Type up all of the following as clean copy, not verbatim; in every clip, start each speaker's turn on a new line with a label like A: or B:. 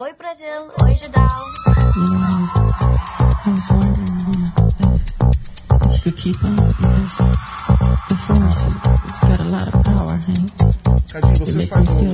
A: Oi Brasil, oi Judal.
B: I was wondering, if you could keep on, because the force has got a lot of power, Hank.
C: Cadinho, você faz o...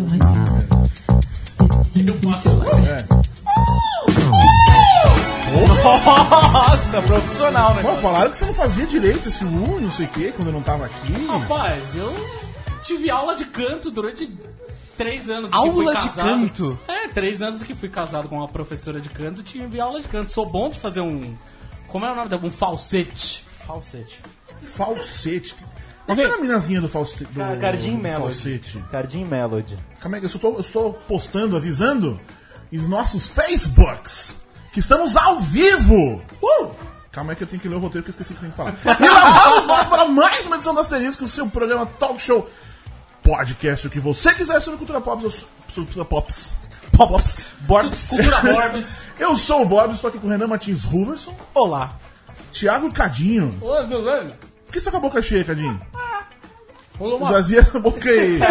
D: Nossa, profissional, né?
C: Pô, falaram que você não fazia direito esse não sei o que, quando eu não tava aqui.
E: Rapaz, eu tive aula de canto durante 3 anos.
D: Aula
E: que fui
D: de
E: casado.
D: canto?
E: 3 anos que fui casado com uma professora de canto, tive aula de canto. Sou bom de fazer um... Como é o nome? Um falsete.
D: Falsete.
C: Falsete. E aquela minazinha do falsete?
D: Cardim Melody.
C: Falsete.
D: Cardim Melody.
C: Calma aí, eu estou postando, avisando os nossos Facebooks que estamos ao vivo. Calma aí que eu tenho que ler o roteiro que eu esqueci que eu tenho que falar. E lá vamos nós para mais uma edição das Asterisco, o seu programa Talk Show Podcast, o que você quiser sobre cultura pop, sobre Borbs.
E: Cultura Borbs.
C: Eu sou o Bob, estou aqui com o Renan Martins Ruverson.
D: Olá.
C: Thiago Cadinho.
E: Oi, beleza?
C: Por que você tá com a boca cheia, Cadinho?
E: Rolou uma...
C: Esvazia a boca aí.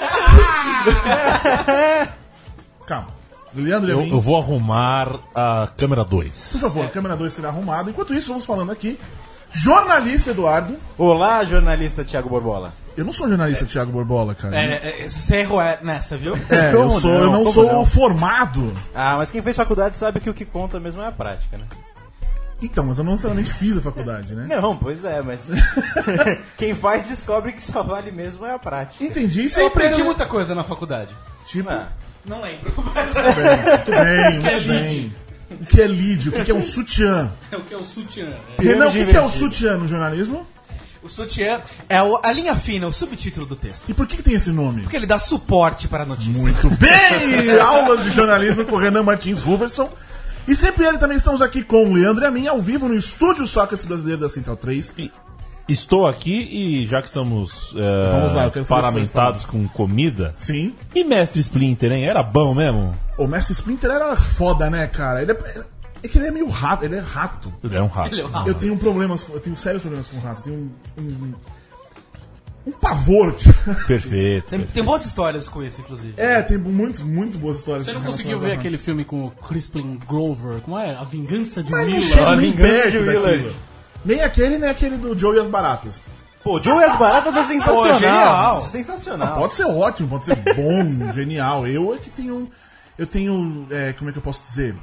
C: Calma. Leandro
F: Eu vou arrumar a câmera 2.
C: Por favor, a câmera 2 será arrumada. Enquanto isso, vamos falando aqui. Jornalista Eduardo.
D: Olá, jornalista Thiago Borbola.
C: Eu não sou jornalista Thiago Borbola, cara.
D: Você errou nessa, viu?
C: Eu não sou formado.
D: Ah, mas quem fez faculdade sabe que o que conta mesmo é a prática, né?
C: Então, mas eu não necessariamente fiz a faculdade, né?
D: Não, pois é, mas quem faz descobre que só vale mesmo é a prática.
C: Entendi.
G: Eu aprendi muita coisa na faculdade.
C: Tipo,
G: Não lembro.
C: muito bem. O que é lead? O que é um sutiã?
E: O que é o sutiã?
C: Renan, o que é o sutiã no jornalismo?
G: O sutiã é a linha fina, o subtítulo do texto.
C: E por que tem esse nome?
G: Porque ele dá suporte para a notícia.
C: Muito bem! Aulas de jornalismo com o Renan Martins Ruverson. E sempre ele também estamos aqui com o Leandro e a mim, ao vivo no estúdio Sócrates Brasileiro da Central 3.
F: Estou aqui e já que estamos
C: Vamos lá, eu quero saber
F: paramentados com comida.
C: Sim.
F: E Mestre Splinter, hein? Era bom mesmo?
C: O Mestre Splinter era foda, né, cara? É que ele é meio rato, ele é rato.
F: Ele é um rato.
C: Eu tenho eu tenho sérios problemas com rato. Eu tenho um pavor.
F: Perfeito.
G: Tem boas histórias com esse, inclusive.
C: Tem muito boas histórias.
E: Você não conseguiu ver aquele filme com o Crispin Glover? Como é? A Vingança de
C: Mas não
E: Willa.
C: chega nem
D: Vingança
C: perto
D: de Willard.
C: daquilo. Nem aquele do Joe e as Baratas.
D: Pô, Joe e as Baratas é sensacional.
G: genial.
D: Sensacional.
C: Pode ser ótimo, pode ser bom, genial. Eu é que tenho... como é que eu posso dizer?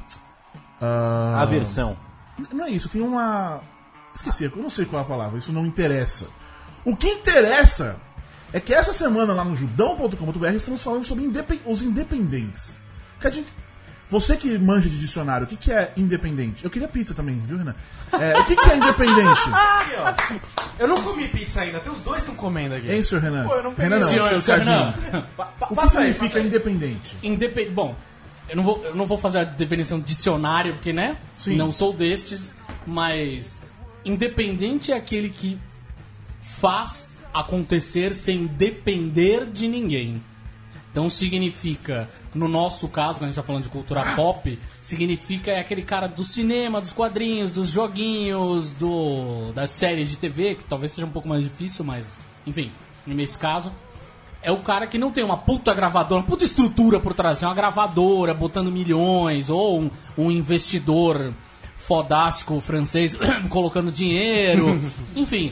D: Aversão.
C: Não é isso, eu tenho uma... Esqueci, eu não sei qual é a palavra, isso não interessa. O que interessa é que essa semana lá no judão.com.br estamos falando sobre os independentes. Você que manja de dicionário, o que é independente? Eu queria pizza também, viu, Renan? O que é independente?
G: Aqui, ó. Eu não comi pizza ainda, até os dois estão comendo aqui.
C: Hein, senhor Renan?
D: Pô, eu não peguei.
C: Renan não,
E: Senhor
C: Cadinho.
E: Renan.
C: O que significa independente?
E: Bom, eu não vou fazer a definição de dicionário, porque, né?
C: Sim.
E: Não sou destes, mas independente é aquele que faz acontecer sem depender de ninguém. Então significa, no nosso caso, quando a gente tá falando de cultura pop, significa é aquele cara do cinema, dos quadrinhos, dos joguinhos, das séries de TV, que talvez seja um pouco mais difícil, mas, enfim, nesse caso, é o cara que não tem uma puta gravadora, uma puta estrutura por trás, uma gravadora botando milhões, ou um investidor fodástico francês colocando dinheiro, enfim...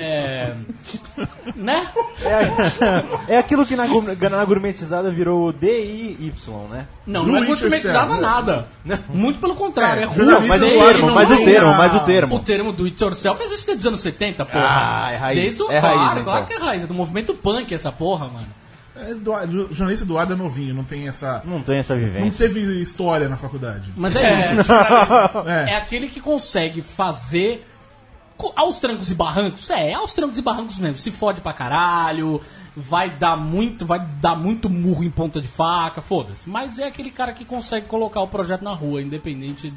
E: né?
D: É aquilo que na gourmetizada virou DIY, né?
E: Não é gourmetizada nada. Muito pelo contrário, é ruim.
D: Não, mas o termo.
E: O termo do it yourself existe desde os anos 70, porra.
D: Ah, é raiz.
E: Desde o,
D: É
E: claro,
D: raiz,
E: claro
D: então.
E: que é raiz. É do movimento punk essa porra, mano.
C: O jornalista Eduardo é novinho, não tem essa
D: vivência.
C: Não teve história na faculdade.
E: Mas é isso. É aquele que consegue fazer aos trancos e barrancos. Aos trancos e barrancos mesmo. Se fode pra caralho, vai dar muito murro em ponta de faca, foda-se. Mas é aquele cara que consegue colocar o projeto na rua, independente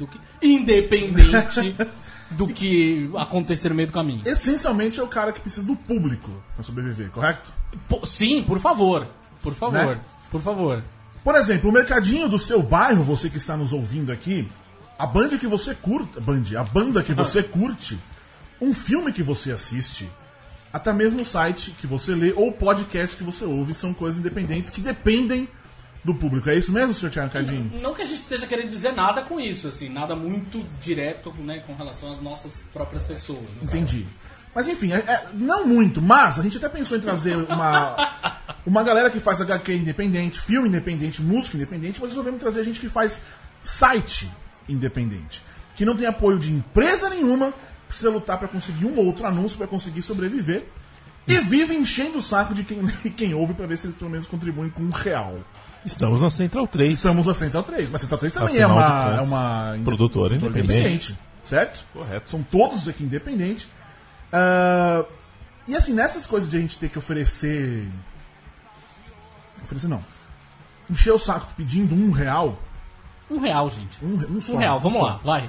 E: do que acontecer no meio do caminho.
C: Essencialmente é o cara que precisa do público pra sobreviver, correto?
E: Sim, por favor. Por favor.
C: Né?
E: Por favor.
C: Por exemplo, o mercadinho do seu bairro, você que está nos ouvindo aqui, a banda que você curte, um filme que você assiste, até mesmo o site que você lê ou o podcast que você ouve, são coisas independentes que dependem do público. É isso mesmo, senhor Thiago Cadinho?
E: Não que a gente esteja querendo dizer nada com isso, assim, nada muito direto, né, com relação às nossas próprias pessoas. né?
C: Entendi. Mas enfim, não muito, mas a gente até pensou em trazer uma galera que faz HQ independente, filme independente, música independente, mas resolvemos trazer gente que faz site independente. Que não tem apoio de empresa nenhuma, precisa lutar pra conseguir um outro anúncio, pra conseguir sobreviver. E vive enchendo o saco de quem ouve pra ver se eles pelo menos contribuem com R$1.
F: Estamos na Central 3.
C: Estamos na Central 3, mas Central 3 também
F: Afinal de
C: é
F: contas,
C: uma
F: produtora independente.
C: certo?
F: Correto.
C: São todos aqui independentes. E assim, nessas coisas de a gente ter que oferecer não. Encher o saco pedindo R$1.
E: R$1, gente.
C: Um só.
E: R$1, vamos
C: só.
E: lá, vai.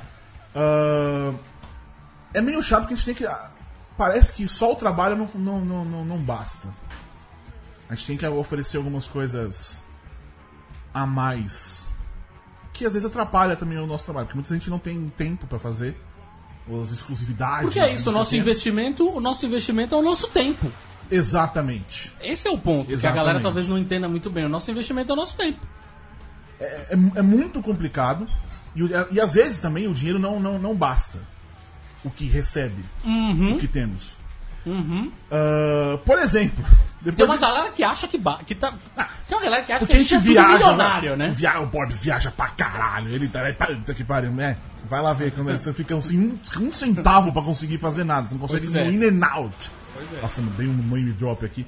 C: É meio chato porque a gente tem que. Parece que só o trabalho não basta. A gente tem que oferecer algumas coisas a mais. Que às vezes atrapalha também o nosso trabalho. Porque muita gente não tem tempo pra fazer. As exclusividades.
E: Porque é isso, o
C: não
E: nosso
C: sei o quê.
E: investimento é o nosso tempo.
C: Exatamente.
E: Esse é o ponto, que a
C: Exatamente.
E: galera talvez não entenda muito bem. O nosso investimento é o nosso tempo.
C: É muito complicado. E às vezes também o dinheiro não basta. O que recebe. O que temos. Por exemplo.
E: Tem
C: Depois
E: uma galera que acha que tá. Tem uma galera que acha que
C: porque
E: a gente é tudo
C: viaja,
E: milionário, né?
C: O Borbs viaja pra caralho. Ele tá. Puta que pariu, né? Vai lá ver quando você fica assim, um centavo pra conseguir fazer nada. Você não consegue
E: Pois
C: ir
E: é.
C: no in and out.
E: Pois é.
C: Nossa, dei um name drop aqui.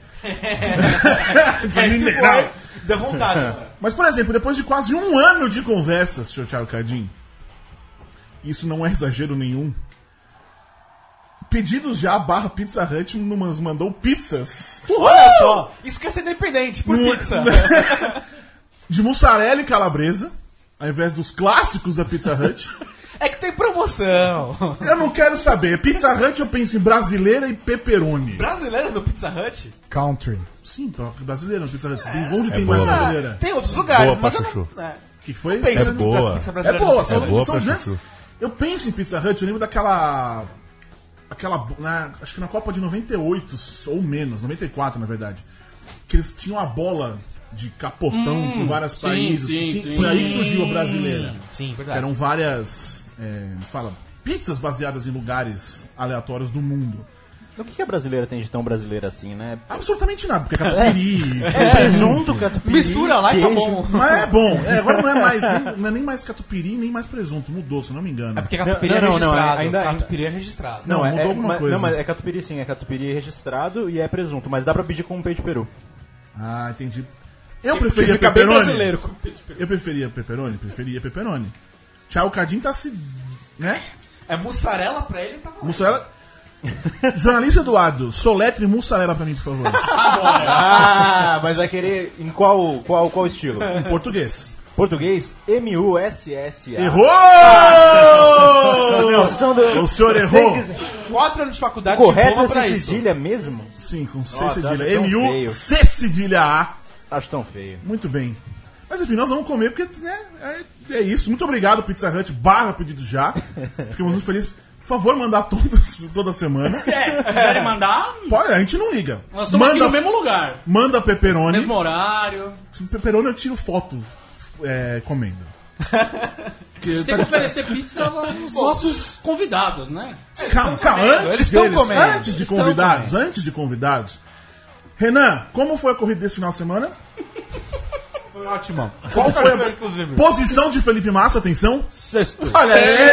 G: Se for, deu vontade. Agora.
C: Mas, por exemplo, depois de quase um ano de conversas, senhor Thiago Cadinho, isso não é exagero nenhum. Pedidos já / Pizza Hut nos mandou pizzas
G: Olha só, isso quer ser independente por pizza.
C: de mussarela e calabresa, ao invés dos clássicos da Pizza Hut.
G: É que tem promoção.
C: Eu não quero saber. Pizza Hut eu penso em brasileira e pepperoni.
G: Brasileiro no Pizza Hut?
H: Country.
C: Sim, brasileira no Pizza Hut. Onde tem
F: boa.
C: mais brasileira?
G: Tem outros lugares,
F: Boa
G: mas
F: pra
G: eu não...
F: chuchu.
C: O que foi?
G: Pensa
F: É boa.
G: Pizza
C: É
G: brasileira
C: boa,
G: no Pizza
C: são,
G: Hut.
F: boa
C: são
F: pra
C: os grandes.
F: chuchu.
C: Eu penso em Pizza Hut, eu lembro daquela. Acho que na Copa de 98, ou menos, 94 na verdade. Que eles tinham a bola de capotão por vários
E: sim,
C: países.
E: sim,
C: Foi
E: sim.
C: aí que surgiu a brasileira.
G: Sim,
C: Que
G: verdade.
C: eram várias. Eles falam, pizzas baseadas em lugares aleatórios do mundo.
D: O que a brasileira tem de tão brasileira assim, né?
C: Absolutamente nada, porque é catupiry.
D: Presunto, catupiry,
G: Mistura lá e tá
D: queijo.
G: bom.
C: Mas é bom. Agora não é mais não é nem mais catupiry, nem mais presunto. Mudou, se eu não me engano.
G: É porque catupiry é
D: Não, não,
G: registrado.
D: ainda-
G: Catupiry é registrado.
C: Não, mudou alguma
D: mas,
C: coisa.
D: Não, mas é catupiry sim, é catupiry registrado e é presunto, mas dá pra pedir com peito de peru.
C: Ah, entendi. Eu preferia
G: fica bem
C: pepperoni.
G: brasileiro.
C: Eu preferia pepperoni. Thiago Cadinho tá se. Né?
G: É mussarela pra ele, tá bom.
C: Mussarela. Jornalista Eduardo, soletre mussarela pra mim, por favor.
D: Ah, mas vai querer em qual estilo?
C: Em português.
D: Português? M-U-S-S-A.
C: Errou!
D: Não, vocês são do...
C: O senhor errou.
G: 4 anos de faculdade,
D: Correto
G: diploma pra
D: essa
G: isso.
D: cedilha mesmo?
C: Sim, com C
D: Nossa,
C: cedilha.
D: acho tão
C: M-U,
D: feio.
C: C cedilha A.
D: Acho tão feio.
C: Muito bem. Mas enfim, nós vamos comer porque né, é isso. Muito obrigado, Pizza Hut / pedido já. Ficamos muito felizes. Por favor, mandar toda semana.
E: Se quiserem mandar,
C: Pode, a gente não liga.
E: nós estamos aqui no mesmo lugar.
C: Manda pepperoni.
E: Mesmo horário.
C: Pepperoni eu tiro foto comendo.
E: A gente tem que oferecer pizza aos nossos convidados, né?
C: Calma,
G: Eles
C: antes
G: estão
C: deles,
G: comendo.
C: antes de
G: Eles estão
C: convidados, Renan, como foi a corrida desse final de semana?
G: Foi ótimo.
C: Qual foi a
G: inclusive?
C: posição de Felipe Massa? Atenção.
G: Sexto.
C: Olha aí!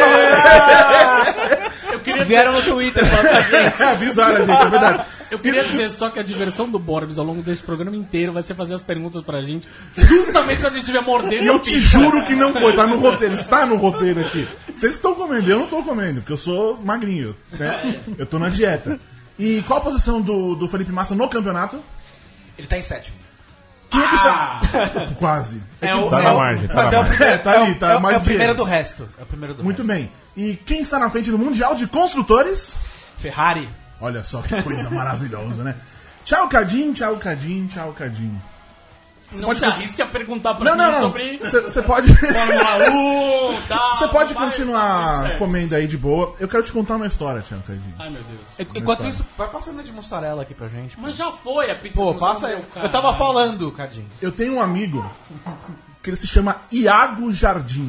E: Eu queria,
G: Vieram no Twitter falando pra gente.
C: Avisaram a gente, é verdade.
E: eu queria dizer só que a diversão do Borbs ao longo desse programa inteiro vai ser fazer as perguntas pra gente justamente quando a gente estiver mordendo
C: E eu
E: a
C: te
E: pizza.
C: juro que não foi, tá no roteiro, está no roteiro aqui. Vocês que estão comendo, eu não tô comendo, porque eu sou magrinho, né? Eu tô na dieta. E qual a posição do Felipe Massa no campeonato?
G: Ele tá em sétimo.
C: Quem é que está... Quase.
G: É o,
F: Tá na margem, tá
G: mas
F: na
G: é o
F: margem.
G: primeiro,
C: Tá ali, tá
G: é o
C: mais
G: primeiro
C: dinheiro.
G: do resto. É o primeiro do
C: Muito
G: resto.
C: bem. E quem está na frente do Mundial de Construtores?
G: Ferrari.
C: Olha só que coisa maravilhosa, né? Tchau, Cadinho, tchau, Cadinho, tchau, Cadinho.
E: Não
C: pode
E: se arrisque a perguntar pra
C: Não,
E: mim
C: não.
E: sobre
C: Você pode.
E: Fórmula 1 e tal.
C: Você pode
E: Vai,
C: continuar
E: tudo certo.
C: comendo aí de boa. Eu quero te contar uma história, Thiago Cadinho.
E: Ai, meu Deus.
G: Enquanto isso, vai passando de mussarela aqui pra gente.
E: Mas já foi a pizza.
G: Pô,
E: não
G: passa aí.
E: comeu, cara.
G: Eu tava falando, Cadinho.
C: Eu tenho um amigo que ele se chama Iago Jardim.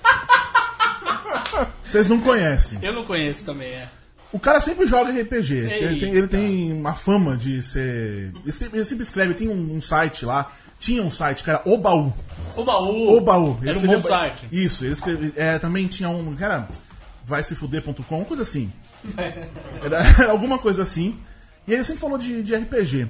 C: Vocês não conhecem.
E: Eu não conheço também, é.
C: O cara sempre joga RPG.
E: Eita.
C: Ele tem uma fama de ser. Ele sempre escreve, tem um site lá. Tinha um site que era O Baú.
E: O baú.
C: O Baú. Ele
E: Era um
C: escrevia-
E: bom site.
C: Isso, ele escrevia. Também tinha um. Que era vaisefuder.com, coisa assim. Era alguma coisa assim. E ele sempre falou de RPG.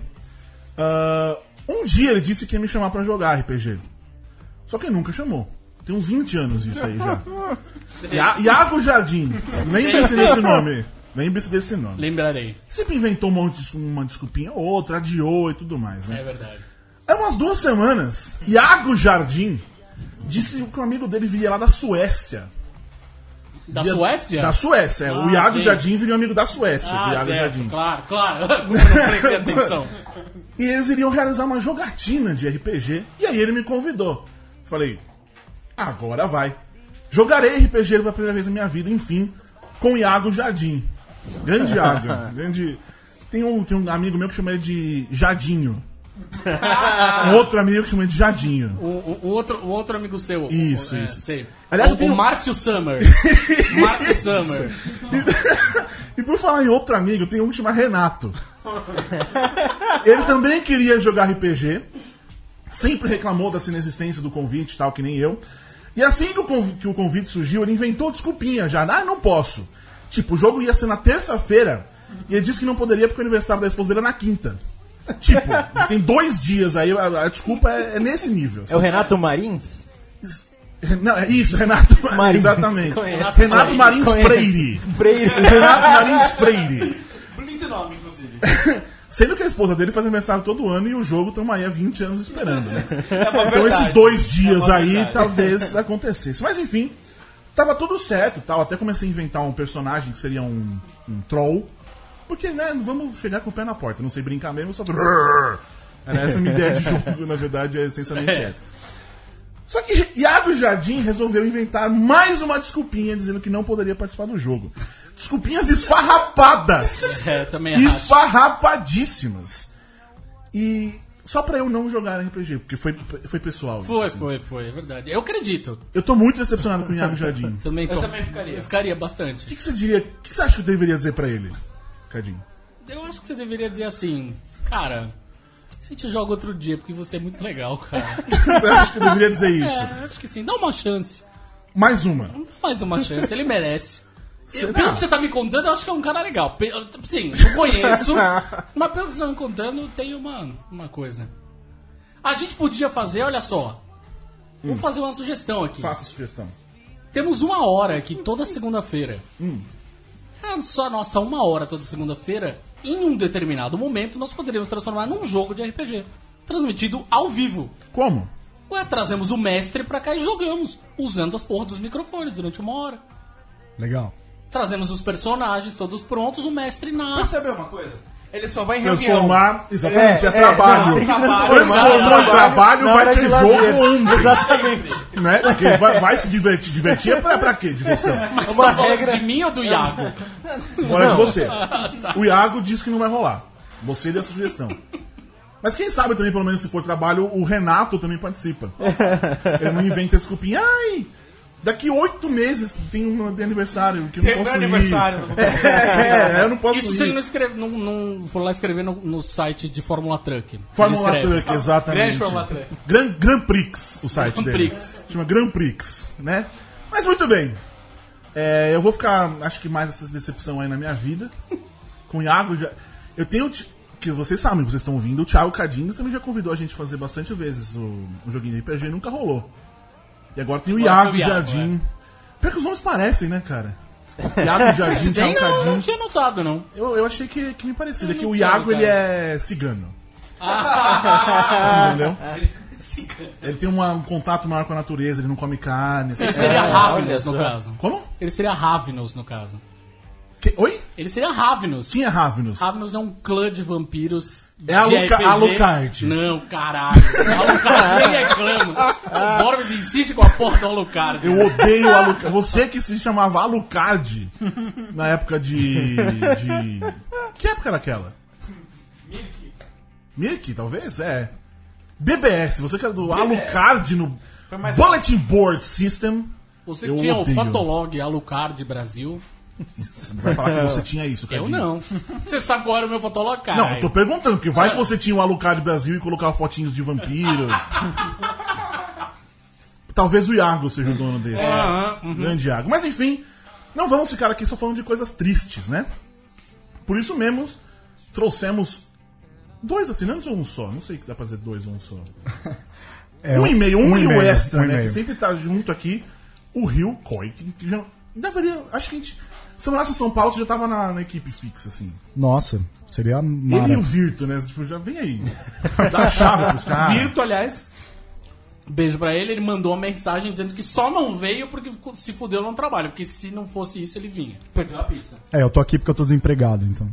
C: Um dia ele disse que ia me chamar pra jogar RPG. Só que ele nunca chamou. Tem uns 20 anos isso aí já. Iago Jardim. Lembre-se desse nome. Lembre-se desse nome.
E: Lembrarei.
C: Sempre inventou uma desculpinha ou outra, adiou e tudo mais, né?
E: É verdade.
C: Há umas 2 semanas, Iago Jardim disse que um amigo dele viria lá da Suécia.
E: Da
C: Via-
E: Suécia?
C: Da Suécia. O
E: Ah,
C: Iago
E: sim.
C: Jardim viria um amigo da Suécia. o
E: Ah,
C: Iago
E: certo.
C: Jardim.
E: Claro. Eu não prestei atenção.
C: E eles iriam realizar uma jogatina de RPG. E aí ele me convidou. Falei, agora vai. Jogarei RPG pela primeira vez na minha vida, enfim, com Iago Jardim. Grande Iago. Tem um amigo meu que chama ele de Jadinho. Um outro amigo que chama ele de Jadinho.
E: O outro amigo seu.
C: Isso,
E: É,
C: isso.
E: sei.
C: Aliás, eu
E: o
C: tenho-
E: Márcio Summer. Márcio Summer.
C: E por falar em outro amigo, tem um que chama Renato. Ele também queria jogar RPG. Sempre reclamou da inexistência do convite e tal, que nem eu. E assim que o convite surgiu, ele inventou desculpinha já. Ah, não posso. Tipo, o jogo ia ser na terça-feira. E ele disse que não poderia porque o aniversário da esposa dele é na quinta. Tipo, tem 2 dias aí, a desculpa é nesse nível.
D: É o Renato Marins?
C: Não, é isso, Renato
D: Marins.
C: Exatamente.
D: Conheço.
C: Renato Marins
D: Conheço.
C: Freire.
D: Freire.
C: Renato Marins Freire.
G: Lindo nome, inclusive.
C: Sendo que a esposa dele faz aniversário todo ano e o jogo estamos aí há 20 anos esperando, né?
G: É uma
C: Então
G: verdade.
C: esses 2 dias
G: É uma
C: aí
G: verdade.
C: talvez acontecesse. Mas enfim, tava tudo certo, tal. Até comecei a inventar um personagem que seria um troll. Porque, né, vamos chegar com o pé na porta. Não sei brincar mesmo, só... Era essa a minha ideia de jogo, na verdade, é essencialmente essa. Só que Iago Jardim resolveu inventar mais uma desculpinha dizendo que não poderia participar do jogo. Desculpinhas esfarrapadas.
E: É, também acho.
C: Esfarrapadíssimas. E só pra eu não jogar RPG, porque foi pessoal. isso, assim.
E: Foi, é verdade. Eu acredito.
C: Eu tô muito decepcionado com o Iago Jardim.
E: Também
G: Eu também ficaria.
E: Eu ficaria bastante.
C: O que você diria? O que você acha que eu deveria dizer pra ele, Cadinho?
E: Eu acho que você deveria dizer assim, cara, a gente joga outro dia porque você é muito legal, cara.
C: Você acha que eu deveria dizer isso?
E: É, acho que sim. Dá uma chance.
C: Mais uma.
E: Dá mais uma chance. Ele merece.
C: Será?
E: Pelo que você tá me contando, eu acho que é um cara legal. Sim, não conheço. Mas pelo que você tá me contando, tem uma coisa. A gente podia fazer, olha só. Vou fazer uma sugestão aqui.
C: Faça a sugestão.
E: Temos 1 hora aqui toda segunda-feira. É só nossa 1 hora toda segunda-feira. Em um determinado momento, nós poderíamos transformar num jogo de RPG. Transmitido ao vivo.
C: Como?
E: Ué, trazemos o mestre pra cá e jogamos. Usando as porras dos microfones durante 1 hora.
C: Legal.
E: Trazemos os personagens todos prontos, o mestre narra.
G: Percebeu uma coisa? Ele só vai em reunião.
C: Transformar, exatamente, é trabalho.
D: não, tem que
C: Transformou em trabalho,
D: Na
C: vai
D: hora
C: ter
D: de
C: jogo
D: lazer.
C: ontem.
D: Exatamente.
C: Né? Porque vai se divertir. Divertir é pra quê? Diversão.
E: Mas
D: uma
E: você falou
D: regra-
E: de mim ou do Iago?
C: Agora é de você. O Iago disse que não vai rolar. Você deu essa sugestão. Mas quem sabe também, pelo menos se for trabalho, o Renato também participa. Ele não inventa desculpinha. Ai, daqui 8 meses tem aniversário que eu
G: Tem
C: não
G: meu
C: posso ir.
G: aniversário, não vou
C: Eu não posso
E: Isso se ele
C: ir.
E: não, escreve, não for lá escrever no site de Fórmula Truck.
C: Fórmula
E: Ele escreve.
C: Truck, exatamente.
G: Grande Fórmula Truck.
C: Grand Prix, o site
E: Grand
C: dele.
E: Prix.
C: Chama Grand Prix, né? Mas muito bem. Eu vou ficar, acho que mais essa decepção aí na minha vida. Com o Iago já... Eu tenho... Que vocês sabem, vocês estão ouvindo, o Thiago Cadinho também já convidou a gente a fazer bastante vezes o joguinho de RPG e nunca rolou. E agora tem o
E: Agora
C: Iago
E: tem o Iago,
C: Jardim. Pior que os nomes parecem, né, cara? Iago Jardim, Thiago
E: Não, não
C: Cadinho.
E: tinha notado, não.
C: Eu achei que me parecia. É que
E: não
C: o
E: tinha,
C: Iago, ele
E: cara.
C: é cigano. Entendeu? Ele tem um contato maior com a natureza, ele não come carne.
E: Ele
C: essas
E: seria
C: coisas.
E: Ravenous, no
D: olha só.
E: caso.
C: Como?
E: Ele seria Ravenous, no caso.
C: Oi?
E: Ele seria Ravenous.
C: Quem é Ravenous?
E: Ravenous é um clã de vampiros.
C: É Alucard.
E: Não, caralho. Alucard nem é clã. O Borbs insiste com a porra do Alucard.
C: Eu odeio Alucard. Você que se chamava Alucard na época de. Que época era aquela? Mirk, talvez? É. BBS, você que era do Alucard no Bulletin Board System.
E: Você
C: Eu
E: tinha
C: odeio.
E: o Fotolog Alucard Brasil.
C: Você não vai falar que você tinha isso,
E: Eu
C: Cadinho.
E: não. Você sabe qual era o meu Fotolog, cara?
C: Não, eu tô perguntando, porque vai que você tinha o Alucard Brasil e colocava fotinhos de vampiros. Talvez o Iago seja o dono desse. Grande Iago. Mas enfim, não vamos ficar aqui só falando de coisas tristes, né? Por isso mesmo, trouxemos 2 assinantes ou um só? Não sei se dá pra fazer 2 ou um só. Um e-mail, e o extra, né? Que sempre tá junto aqui. O Rio Koi, que já deveria. Acho que a gente. Se eu morasse em São Paulo, você já tava na equipe fixa, assim.
H: Nossa, seria
C: Ele e
H: maravilhoso.
C: o Virto, né? Tipo, já vem aí. Dá a chave pros caras.
E: Virto, aliás, beijo pra ele. Ele mandou uma mensagem dizendo que só não veio porque se fudeu no trabalho. Porque se não fosse isso, ele vinha. Perdeu a pizza.
H: Eu tô aqui porque eu tô desempregado, então.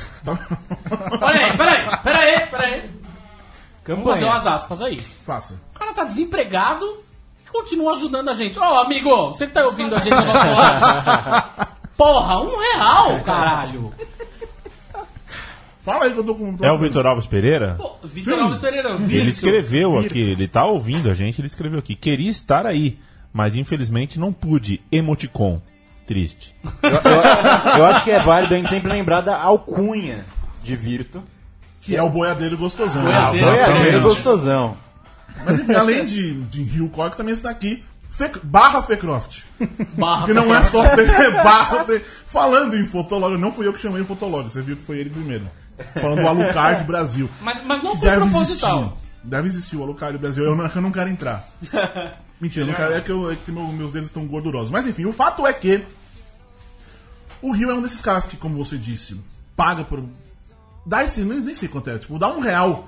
E: Peraí. Vamos fazer umas aspas aí.
C: Faça.
E: O cara tá desempregado e continua ajudando a gente. Ó, amigo, você que tá ouvindo a gente do nosso lado. Porra, R$1, caralho.
C: Fala aí que eu tô com.
F: É o Vitor Alves Pereira?
E: Pô, Vitor Alves Pereira.
F: Ele escreveu aqui, ele tá ouvindo a gente, ele escreveu aqui. Queria estar aí, mas infelizmente não pude. Emoticon. Triste.
D: Eu acho que é válido a gente sempre lembrar da alcunha de Virto.
C: Que é o boiadeiro gostosão.
E: Boiadeiro.
D: É gostosão.
C: Mas enfim, além de Rio Koi, também está aqui. Barra Fecroft.
E: Barra.
C: Que não é só barra falando em Fotolog, não fui eu que chamei o Fotolog, você viu que foi ele primeiro. Falando do Alucard Brasil.
E: Mas não
C: Que
E: foi
C: deve
E: proposital.
C: existir. Deve existir o Alucard Brasil. Eu não quero entrar. Mentira, eu não quero, é que meus dedos estão gordurosos. Mas enfim, o fato é que o Rio é um desses caras que, como você disse, paga por. Dá esse. Nem sei quanto é. Tipo, dá R$1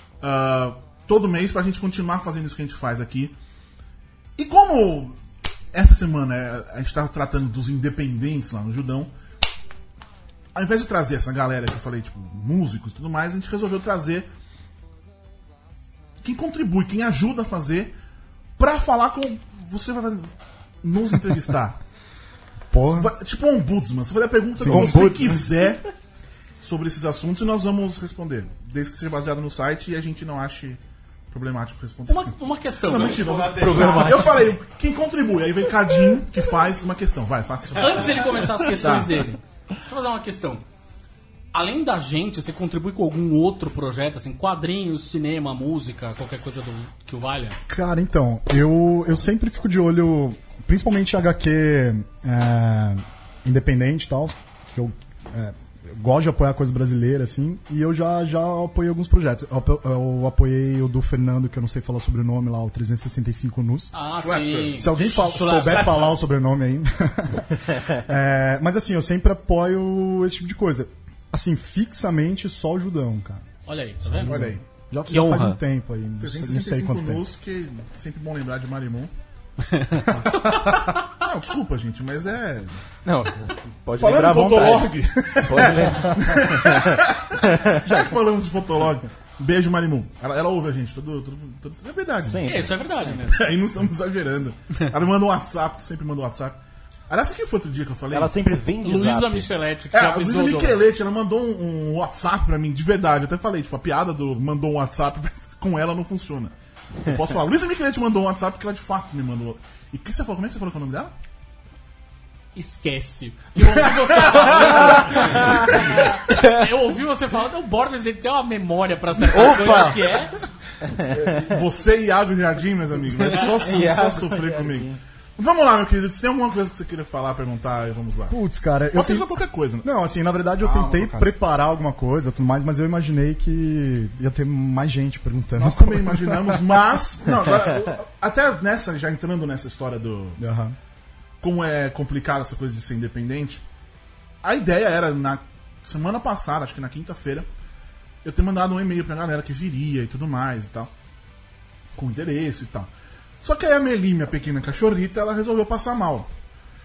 C: todo mês pra gente continuar fazendo isso que a gente faz aqui. E como essa semana a gente tá tratando dos independentes lá no Judão, ao invés de trazer essa galera que eu falei, tipo, músicos e tudo mais, a gente resolveu trazer quem contribui, quem ajuda a fazer, pra falar com. Você vai nos entrevistar.
H: Porra.
C: Tipo um ombudsman. Você vai fazer a pergunta que
H: Sim,
C: você
H: ombudsman.
C: quiser sobre esses assuntos e nós vamos responder. Desde que seja baseado no site e a gente não ache problemático responder.
E: Uma questão.
C: Não,
E: né?
C: mentira, eu falei, quem contribui? Aí vem Cadinho que faz uma questão. Vai, faça isso.
E: Antes dele começar as questões dele, deixa eu fazer uma questão. Além da gente, você contribui com algum outro projeto, assim, quadrinhos, cinema, música, qualquer coisa que o valha?
H: Cara, então, eu sempre fico de olho, principalmente HQ independente e tal, que eu gosto de apoiar coisa brasileira, assim, e eu já apoiei alguns projetos. Eu apoiei o do Fernando, que eu não sei falar sobre o nome lá, o 365 Nus.
E: Ah, sim.
H: Se alguém souber falar o sobrenome aí. Mas assim, eu sempre apoio esse tipo de coisa. Assim, fixamente só o Judão, cara.
E: Olha aí, tá vendo?
C: Olha aí.
H: Já
D: Que
H: faz
D: honra.
H: um tempo aí, não sei
C: 365
H: quanto tempo.
C: nus, que é sempre bom lembrar de Marimon. Não, desculpa, gente, mas é.
D: Não, pode
C: Falando
D: lembrar à
C: de
D: vontade.
C: Fotolog,
D: Pode lembrar.
C: já que falamos de Fotolog, beijo, Marimon. Ela ouve a gente, é verdade.
D: Sim.
E: Isso é verdade mesmo.
C: Aí não estamos exagerando. Ela manda um WhatsApp, tu sempre manda um WhatsApp. Aliás, que foi outro dia que eu falei?
D: Ela sempre vem de
E: Luísa
D: zap.
E: Micheletti, que
C: É,
E: é
C: a
E: a
C: Luísa
E: pessoa do...
C: Micheletti, ela mandou um WhatsApp pra mim, de verdade. Eu até falei, tipo, a piada do mandou um WhatsApp com ela não funciona. Eu posso falar, Luísa Micheletti mandou um WhatsApp porque ela de fato me mandou. E o que você falou? Como é que você falou com o nome dela?
E: Esquece. Eu ouvi você falar. Eu ouvi você falando, o Borbs ele tem uma memória pra certas coisas que é.
C: Você e Iago Jardim, meus amigos. É só sofrer comigo. Vamos lá, meu querido. Se tem alguma coisa que você queira falar, perguntar, vamos lá.
H: Putz, cara, eu
C: Pode ser
H: tenho...
C: só qualquer coisa, né?
H: Não, assim, na verdade eu tentei
C: cara.
H: preparar alguma coisa, tudo mais, mas eu imaginei que ia ter mais gente perguntando.
C: Nós também imaginamos, mas. Não, agora, até nessa, já entrando nessa história do.
H: Aham.
C: Como é complicado essa coisa de ser independente. A ideia era, na semana passada, acho que na quinta-feira, eu ter mandado um e-mail pra galera que viria e tudo mais e tal. Com endereço e tal. Só que aí a Meli, minha pequena cachorrita, ela resolveu passar mal.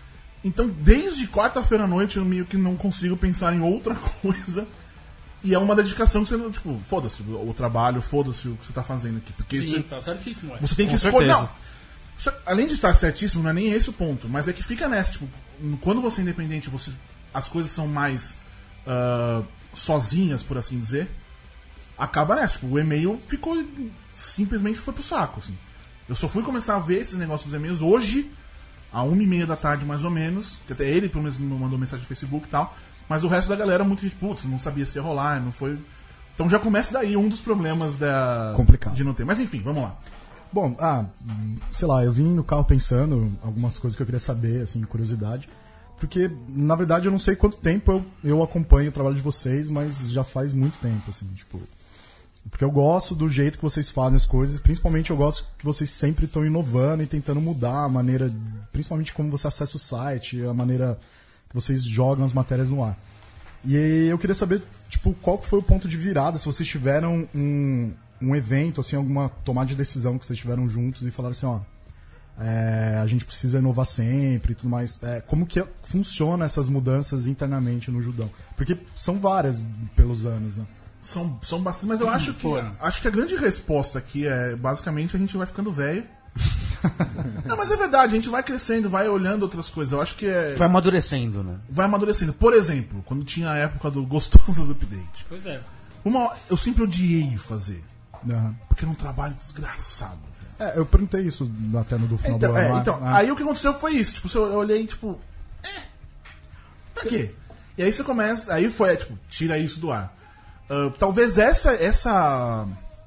C: Então, desde quarta-feira à noite, eu meio que não consigo pensar em outra coisa. E é uma dedicação que você não, tipo, foda-se o trabalho, foda-se o que você tá fazendo aqui. Porque
E: Sim,
C: você,
E: tá certíssimo.
C: você tem que
F: Com
C: escolher.
F: certeza.
C: Não. Além de estar certíssimo, não é nem esse o ponto. Mas é que fica nessa, tipo, quando você é independente, as coisas são mais sozinhas, por assim dizer. Acaba nessa. Tipo, o e-mail simplesmente foi pro saco, assim. Eu só fui começar a ver esses negócios dos e-mails hoje, à 1h30 da tarde, mais ou menos. Que até ele, pelo menos, me mandou mensagem no Facebook e tal. Mas o resto da galera, muito de putz, não sabia se ia rolar, não foi. Então já começa daí um dos problemas
H: Complicado.
C: de não ter. Mas enfim, vamos lá.
H: Bom, sei lá, eu vim no carro pensando algumas coisas que eu queria saber, assim, curiosidade. Porque, na verdade, eu não sei quanto tempo eu acompanho o trabalho de vocês, mas já faz muito tempo, assim, tipo... Porque eu gosto do jeito que vocês fazem as coisas, principalmente eu gosto que vocês sempre estão inovando e tentando mudar a maneira, principalmente como você acessa o site, a maneira que vocês jogam as matérias no ar. E eu queria saber, tipo, qual foi o ponto de virada, se vocês tiveram um evento, assim, alguma tomada de decisão que vocês tiveram juntos e falaram assim, ó, a gente precisa inovar sempre e tudo mais. Como que funciona essas mudanças internamente no Judão? Porque são várias pelos anos, né?
C: São bastante, mas eu acho que a grande resposta aqui é basicamente a gente vai ficando velho. Não, mas é verdade, a gente vai crescendo, vai olhando outras coisas. Eu acho que
I: Vai amadurecendo, né?
C: vai amadurecendo. Por exemplo, quando tinha a época do Gostosas Update.
E: Pois é.
C: Eu sempre odiei fazer.
H: Uhum.
C: Porque era um trabalho desgraçado.
H: Eu perguntei isso até no do final do ano.
C: Aí o que aconteceu foi isso. Tipo, eu olhei, tipo. Pra quê? E aí você começa. Aí foi, tipo, tira isso do ar. Talvez essa.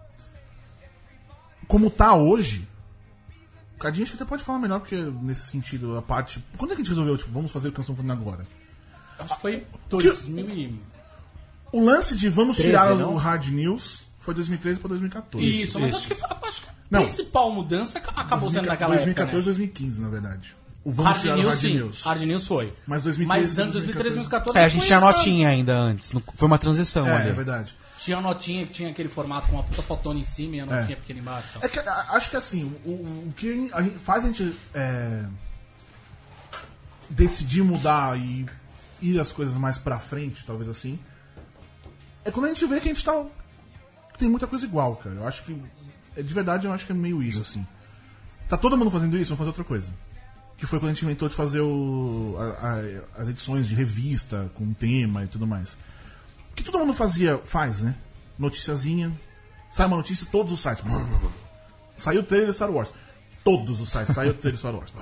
C: Como tá hoje. O Cardinho acho que até pode falar melhor, porque nesse sentido, a parte. Quando é que a gente resolveu, tipo, vamos fazer o que nós estamos fazendo agora?
E: Acho que foi 2000 e...
C: O lance de vamos
D: 13,
C: tirar
D: não?
C: o Hard News foi 2013 pra 2014.
E: Isso, mas acho que a
C: Não.
E: principal mudança acabou sendo naquela
C: 2014,
E: época, né?
C: 2015, na verdade. O vamos
E: Hard
C: tirar o
E: News,
C: Hard
E: sim.
C: News.
E: Hard News foi.
C: Mas 2013,
E: Mas anos 2013 e 2014
I: A gente
E: foi
I: tinha
E: essa-
I: notinha ainda antes. Foi uma transição ali.
C: É verdade.
E: Tinha a notinha que tinha aquele formato com uma puta fotona em cima e a notinha pequena embaixo. Tal.
C: É que, acho que assim, o que faz a gente decidir mudar e ir as coisas mais pra frente, talvez assim, é quando a gente vê que a gente tá. Tem muita coisa igual, cara. Eu acho que. De verdade, eu acho que é meio isso, assim. Tá todo mundo fazendo isso, vamos fazer outra coisa. Que foi quando a gente inventou de fazer as edições de revista, com tema e tudo mais. Que todo mundo faz, né? Noticiazinha. Sai uma notícia, todos os sites. Saiu o trailer de Star Wars. Todos os sites, saiu o trailer de Star Wars.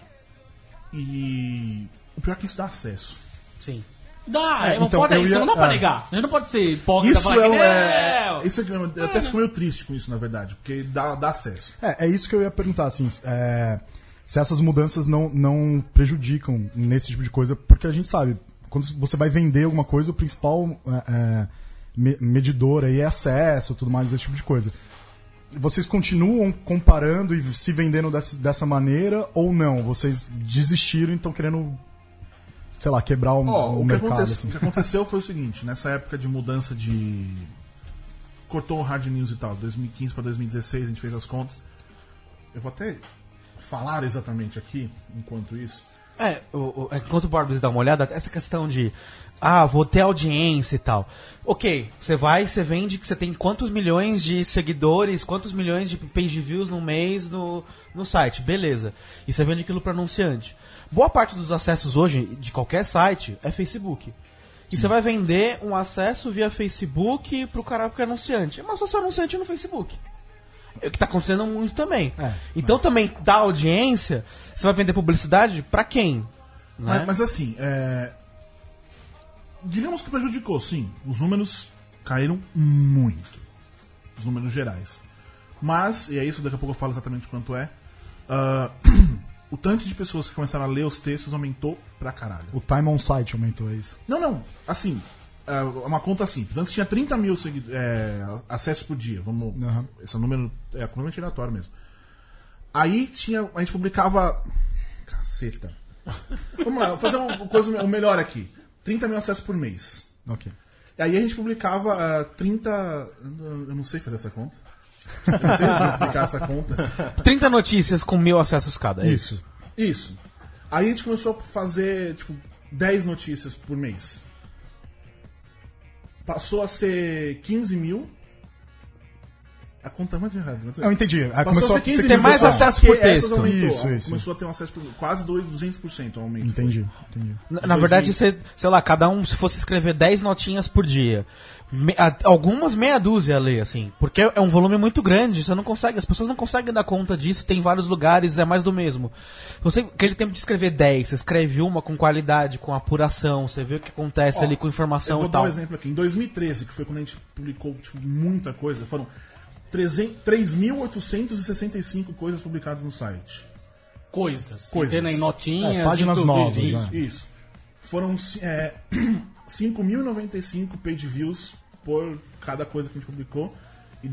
C: E o pior é que isso dá acesso.
E: Sim. Dá,
H: então,
E: foda isso, não dá pra
H: é.
E: negar. A gente não pode ser hipócrita e
C: Isso
E: falar que
C: é. Isso eu até fico meio triste com isso, na verdade. Porque dá acesso.
H: É isso que eu ia perguntar, assim, se essas mudanças não prejudicam nesse tipo de coisa, porque a gente sabe, quando você vai vender alguma coisa, o principal medidor aí é acesso, tudo mais, esse tipo de coisa. Vocês continuam comparando e se vendendo dessa maneira ou não? Vocês desistiram e estão querendo, sei lá, quebrar o mercado? Assim.
C: O que aconteceu foi o seguinte, nessa época de mudança de... Cortou o Hard News e tal, 2015 para 2016 a gente fez as contas. Eu vou até falar exatamente aqui, enquanto isso.
I: Enquanto o Borbs dá uma olhada, essa questão de vou ter audiência e tal. Ok, você vende que você tem quantos milhões de seguidores, quantos milhões de page views no mês no site, beleza. E você vende aquilo para anunciante. Boa parte dos acessos hoje, de qualquer site, é Facebook. E você vai vender um acesso via Facebook pro cara que é anunciante. Mas só seu anunciante no Facebook. É o que tá acontecendo muito também. Então também dá audiência, você vai vender publicidade pra quem? Né?
C: Mas assim, digamos que prejudicou, sim. Os números caíram muito. Os números gerais. Mas, e é isso, daqui a pouco eu falo exatamente quanto é. O tanto de pessoas que começaram a ler os textos aumentou pra caralho.
H: O time on site aumentou, é isso?
C: Não. Assim, uma conta simples. Antes tinha 30 mil acessos por dia. Esse é um número completamente aleatório mesmo. Aí a gente publicava... Caceta. Vamos lá, vou fazer uma coisa melhor aqui. 30 mil acessos por mês.
H: Ok.
C: E aí a gente publicava 30... Eu não sei fazer essa conta. Eu não sei simplificar essa conta.
I: 30 notícias com 1000 acessos cada.
C: Isso. Aí a gente começou a fazer, tipo, 10 notícias por mês. Passou a ser 15 mil. A conta é muito errada.
H: Eu entendi. Aí
C: Passou
H: começou
C: a ser 15
I: você tem
C: mil,
I: mais
C: só
I: acesso
C: que
I: por
C: essas
I: texto.
C: aumentou.
H: Isso.
C: Começou a ter um acesso por quase 200% aumento.
H: Entendi.
I: Na verdade, você, sei lá, cada um, se fosse escrever 10 notinhas por dia, algumas meia dúzia a ler, assim, porque é um volume muito grande, você não consegue, as pessoas não conseguem dar conta disso, tem vários lugares, é mais do mesmo. Você, aquele tempo de escrever 10, você escreve uma com qualidade, com apuração, você vê o que acontece ali com informação
C: Eu vou
I: e
C: dar
I: tal.
C: um exemplo aqui. Em 2013, que foi quando a gente publicou tipo, muita coisa, foram 3.865 coisas publicadas no site.
E: Coisas.
C: Coisas.
E: Entendem? Notinhas.
H: Páginas
E: e tudo
H: novas,
E: isso.
H: né?
C: Isso. Foram 5.095 page views por cada coisa que a gente publicou e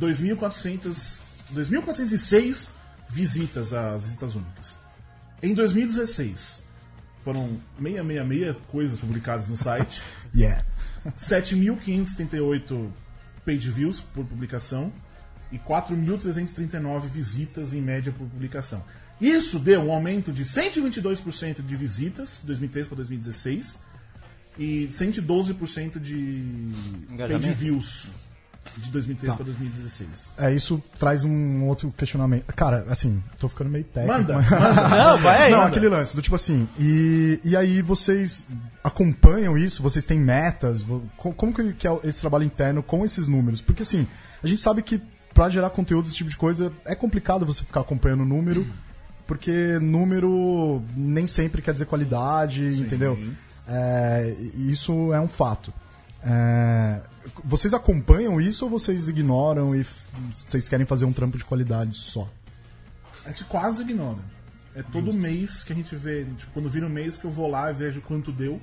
C: 2.406 visitas às visitas únicas. Em 2016, foram 666 coisas publicadas no site,
H: Yeah.
C: 7.578 page views por publicação e 4.339 visitas em média por publicação. Isso deu um aumento de 122% de visitas de 2013 para 2016 e 112% de
D: Engajamento.
C: page views de 2013 para 2016.
H: Isso traz um outro questionamento. Cara, assim, tô ficando meio técnico.
C: Manda,
H: mas-
I: Não, vai aí.
H: Não,
I: manda.
H: aquele lance do tipo assim, e aí vocês acompanham isso? Vocês têm metas? Como que é esse trabalho interno com esses números? Porque assim, a gente sabe que pra gerar conteúdo, esse tipo de coisa, é complicado você ficar acompanhando o número, porque número nem sempre quer dizer qualidade, entendeu? E isso é um fato. Vocês acompanham isso ou vocês ignoram e vocês querem fazer um trampo de qualidade só?
C: A gente quase ignora. É todo mês que a gente vê, tipo, quando vira um mês que eu vou lá e vejo quanto deu.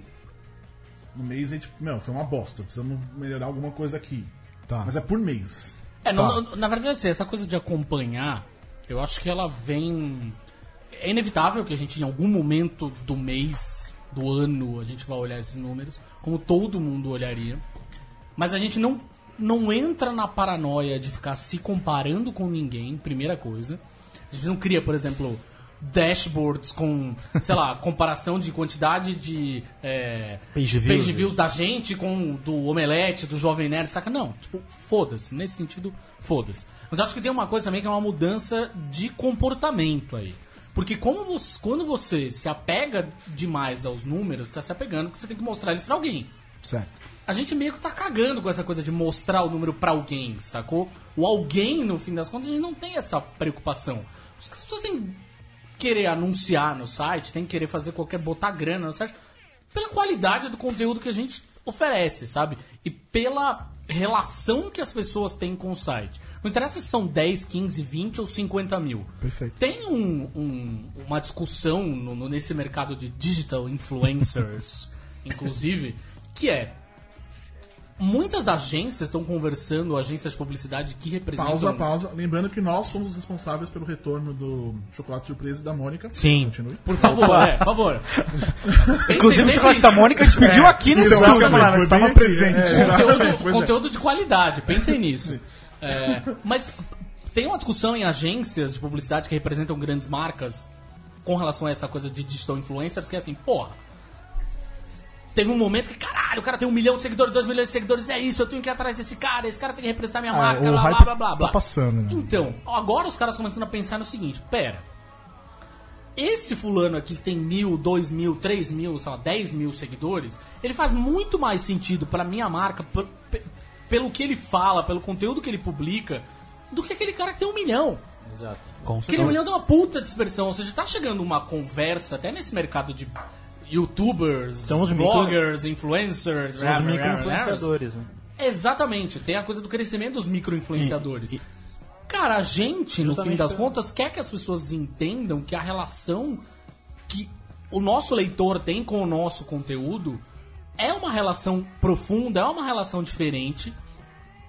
C: No mês a gente, foi uma bosta, precisamos melhorar alguma coisa aqui.
H: Tá.
C: Mas é por mês.
E: Na verdade, assim, essa coisa de acompanhar, eu acho que ela vem... É inevitável que a gente, em algum momento do mês, do ano, a gente vai olhar esses números, como todo mundo olharia. Mas a gente não entra na paranoia de ficar se comparando com ninguém, primeira coisa. A gente não cria, por exemplo, dashboards com, sei lá, comparação de quantidade de
I: Page
E: views da gente com do Omelete, do Jovem Nerd, saca? Não, tipo, foda-se. Nesse sentido, foda-se. Mas eu acho que tem uma coisa também que é uma mudança de comportamento aí. Porque quando você se apega demais aos números, tá se apegando porque você tem que mostrar eles pra alguém.
H: Certo.
E: A gente meio que tá cagando com essa coisa de mostrar o número pra alguém, sacou? O alguém, no fim das contas, a gente não tem essa preocupação. As pessoas têm que querer anunciar no site, têm que querer botar grana no site, pela qualidade do conteúdo que a gente oferece, sabe? E pela relação que as pessoas têm com o site. Não interessa se são 10, 15, 20 ou 50 mil.
H: Perfeito.
E: Tem uma discussão nesse mercado de digital influencers, inclusive, que é... Muitas agências estão conversando, agências de publicidade que representam...
C: Pausa. Lembrando que nós somos os responsáveis pelo retorno do Chocolate Surpresa da Mônica.
I: Sim.
C: Continue.
E: Por favor, por favor.
I: Inclusive o chocolate da Mônica a gente pediu aqui nesse
C: Isso,
I: estúdio.
C: exatamente, foi
H: estava
C: bem aqui,
H: presente.
E: Conteúdo de qualidade, pensem nisso. Mas tem uma discussão em agências de publicidade que representam grandes marcas com relação a essa coisa de digital influencers, que é assim, porra, teve um momento que, caralho, o cara tem 1 milhão de seguidores, 2 milhões de seguidores, é isso, eu tenho que ir atrás desse cara, esse cara tem que representar minha marca,
H: o
E: blá,
H: hype
E: blá, blá, blá, blá.
H: tá passando, né?
E: Então, agora os caras começando a pensar no seguinte, pera, esse fulano aqui que tem 1.000, 2.000, 3.000, sei lá, 10 mil seguidores, ele faz muito mais sentido pra minha marca, pelo que ele fala, pelo conteúdo que ele publica, do que aquele cara que tem 1 milhão.
D: Exato.
E: Aquele 1 milhão dá uma puta dispersão, ou seja, tá chegando uma conversa, até nesse mercado de youtubers,
D: São os
E: bloggers, influencers,
D: São os micro-influenciadores, né?
E: Exatamente, tem a coisa do crescimento dos micro-influenciadores. Cara, a gente, no fim das contas, quer que as pessoas entendam que a relação que o nosso leitor tem com o nosso conteúdo é uma relação profunda, é uma relação diferente.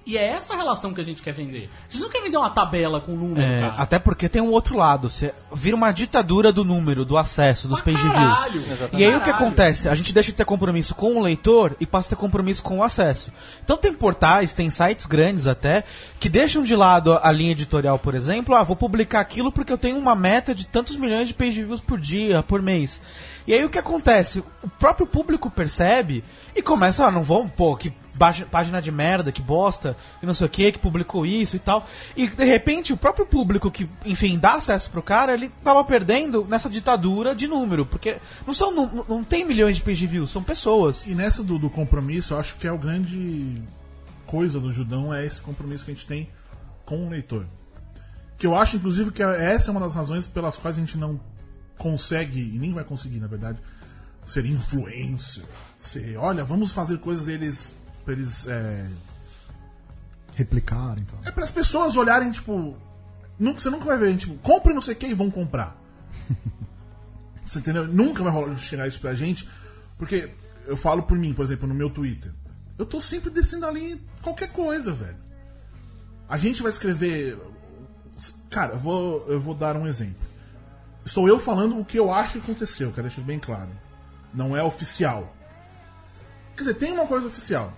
E: E é essa relação que a gente quer vender. A gente não quer vender uma tabela com número, cara.
I: Até porque tem um outro lado. Você vira uma ditadura do número, do acesso, dos page
E: caralho,
I: views. E aí o que acontece? A gente deixa de ter compromisso com o leitor e passa a ter compromisso com o acesso. Então tem portais, tem sites grandes até, que deixam de lado a linha editorial, por exemplo. Vou publicar aquilo porque eu tenho uma meta de tantos milhões de page views por dia, por mês. E aí o que acontece? O próprio público percebe e começa, não vão, que página de merda, que bosta, que não sei o que publicou isso e tal. E de repente o próprio público que, enfim, dá acesso pro cara, ele tava perdendo nessa ditadura de número, porque não tem milhões de page views, são pessoas.
C: E nessa do compromisso, eu acho que é o grande coisa do Judão, é esse compromisso que a gente tem com o leitor. Que eu acho, inclusive, que essa é uma das razões pelas quais a gente não consegue, e nem vai conseguir, na verdade, ser influencer. Olha, vamos fazer coisas pra eles
H: replicarem. Então.
C: É para as pessoas olharem, tipo, você nunca vai ver, tipo, compre não sei o que e vão comprar. Você entendeu? Nunca vai rolar chegar isso pra gente, porque eu falo por mim, por exemplo, no meu Twitter. Eu tô sempre descendo ali qualquer coisa, velho. A gente vai escrever... Cara, eu vou dar um exemplo. Estou eu falando o que eu acho que aconteceu, quero deixar bem claro. Não é oficial. Quer dizer, tem uma coisa oficial.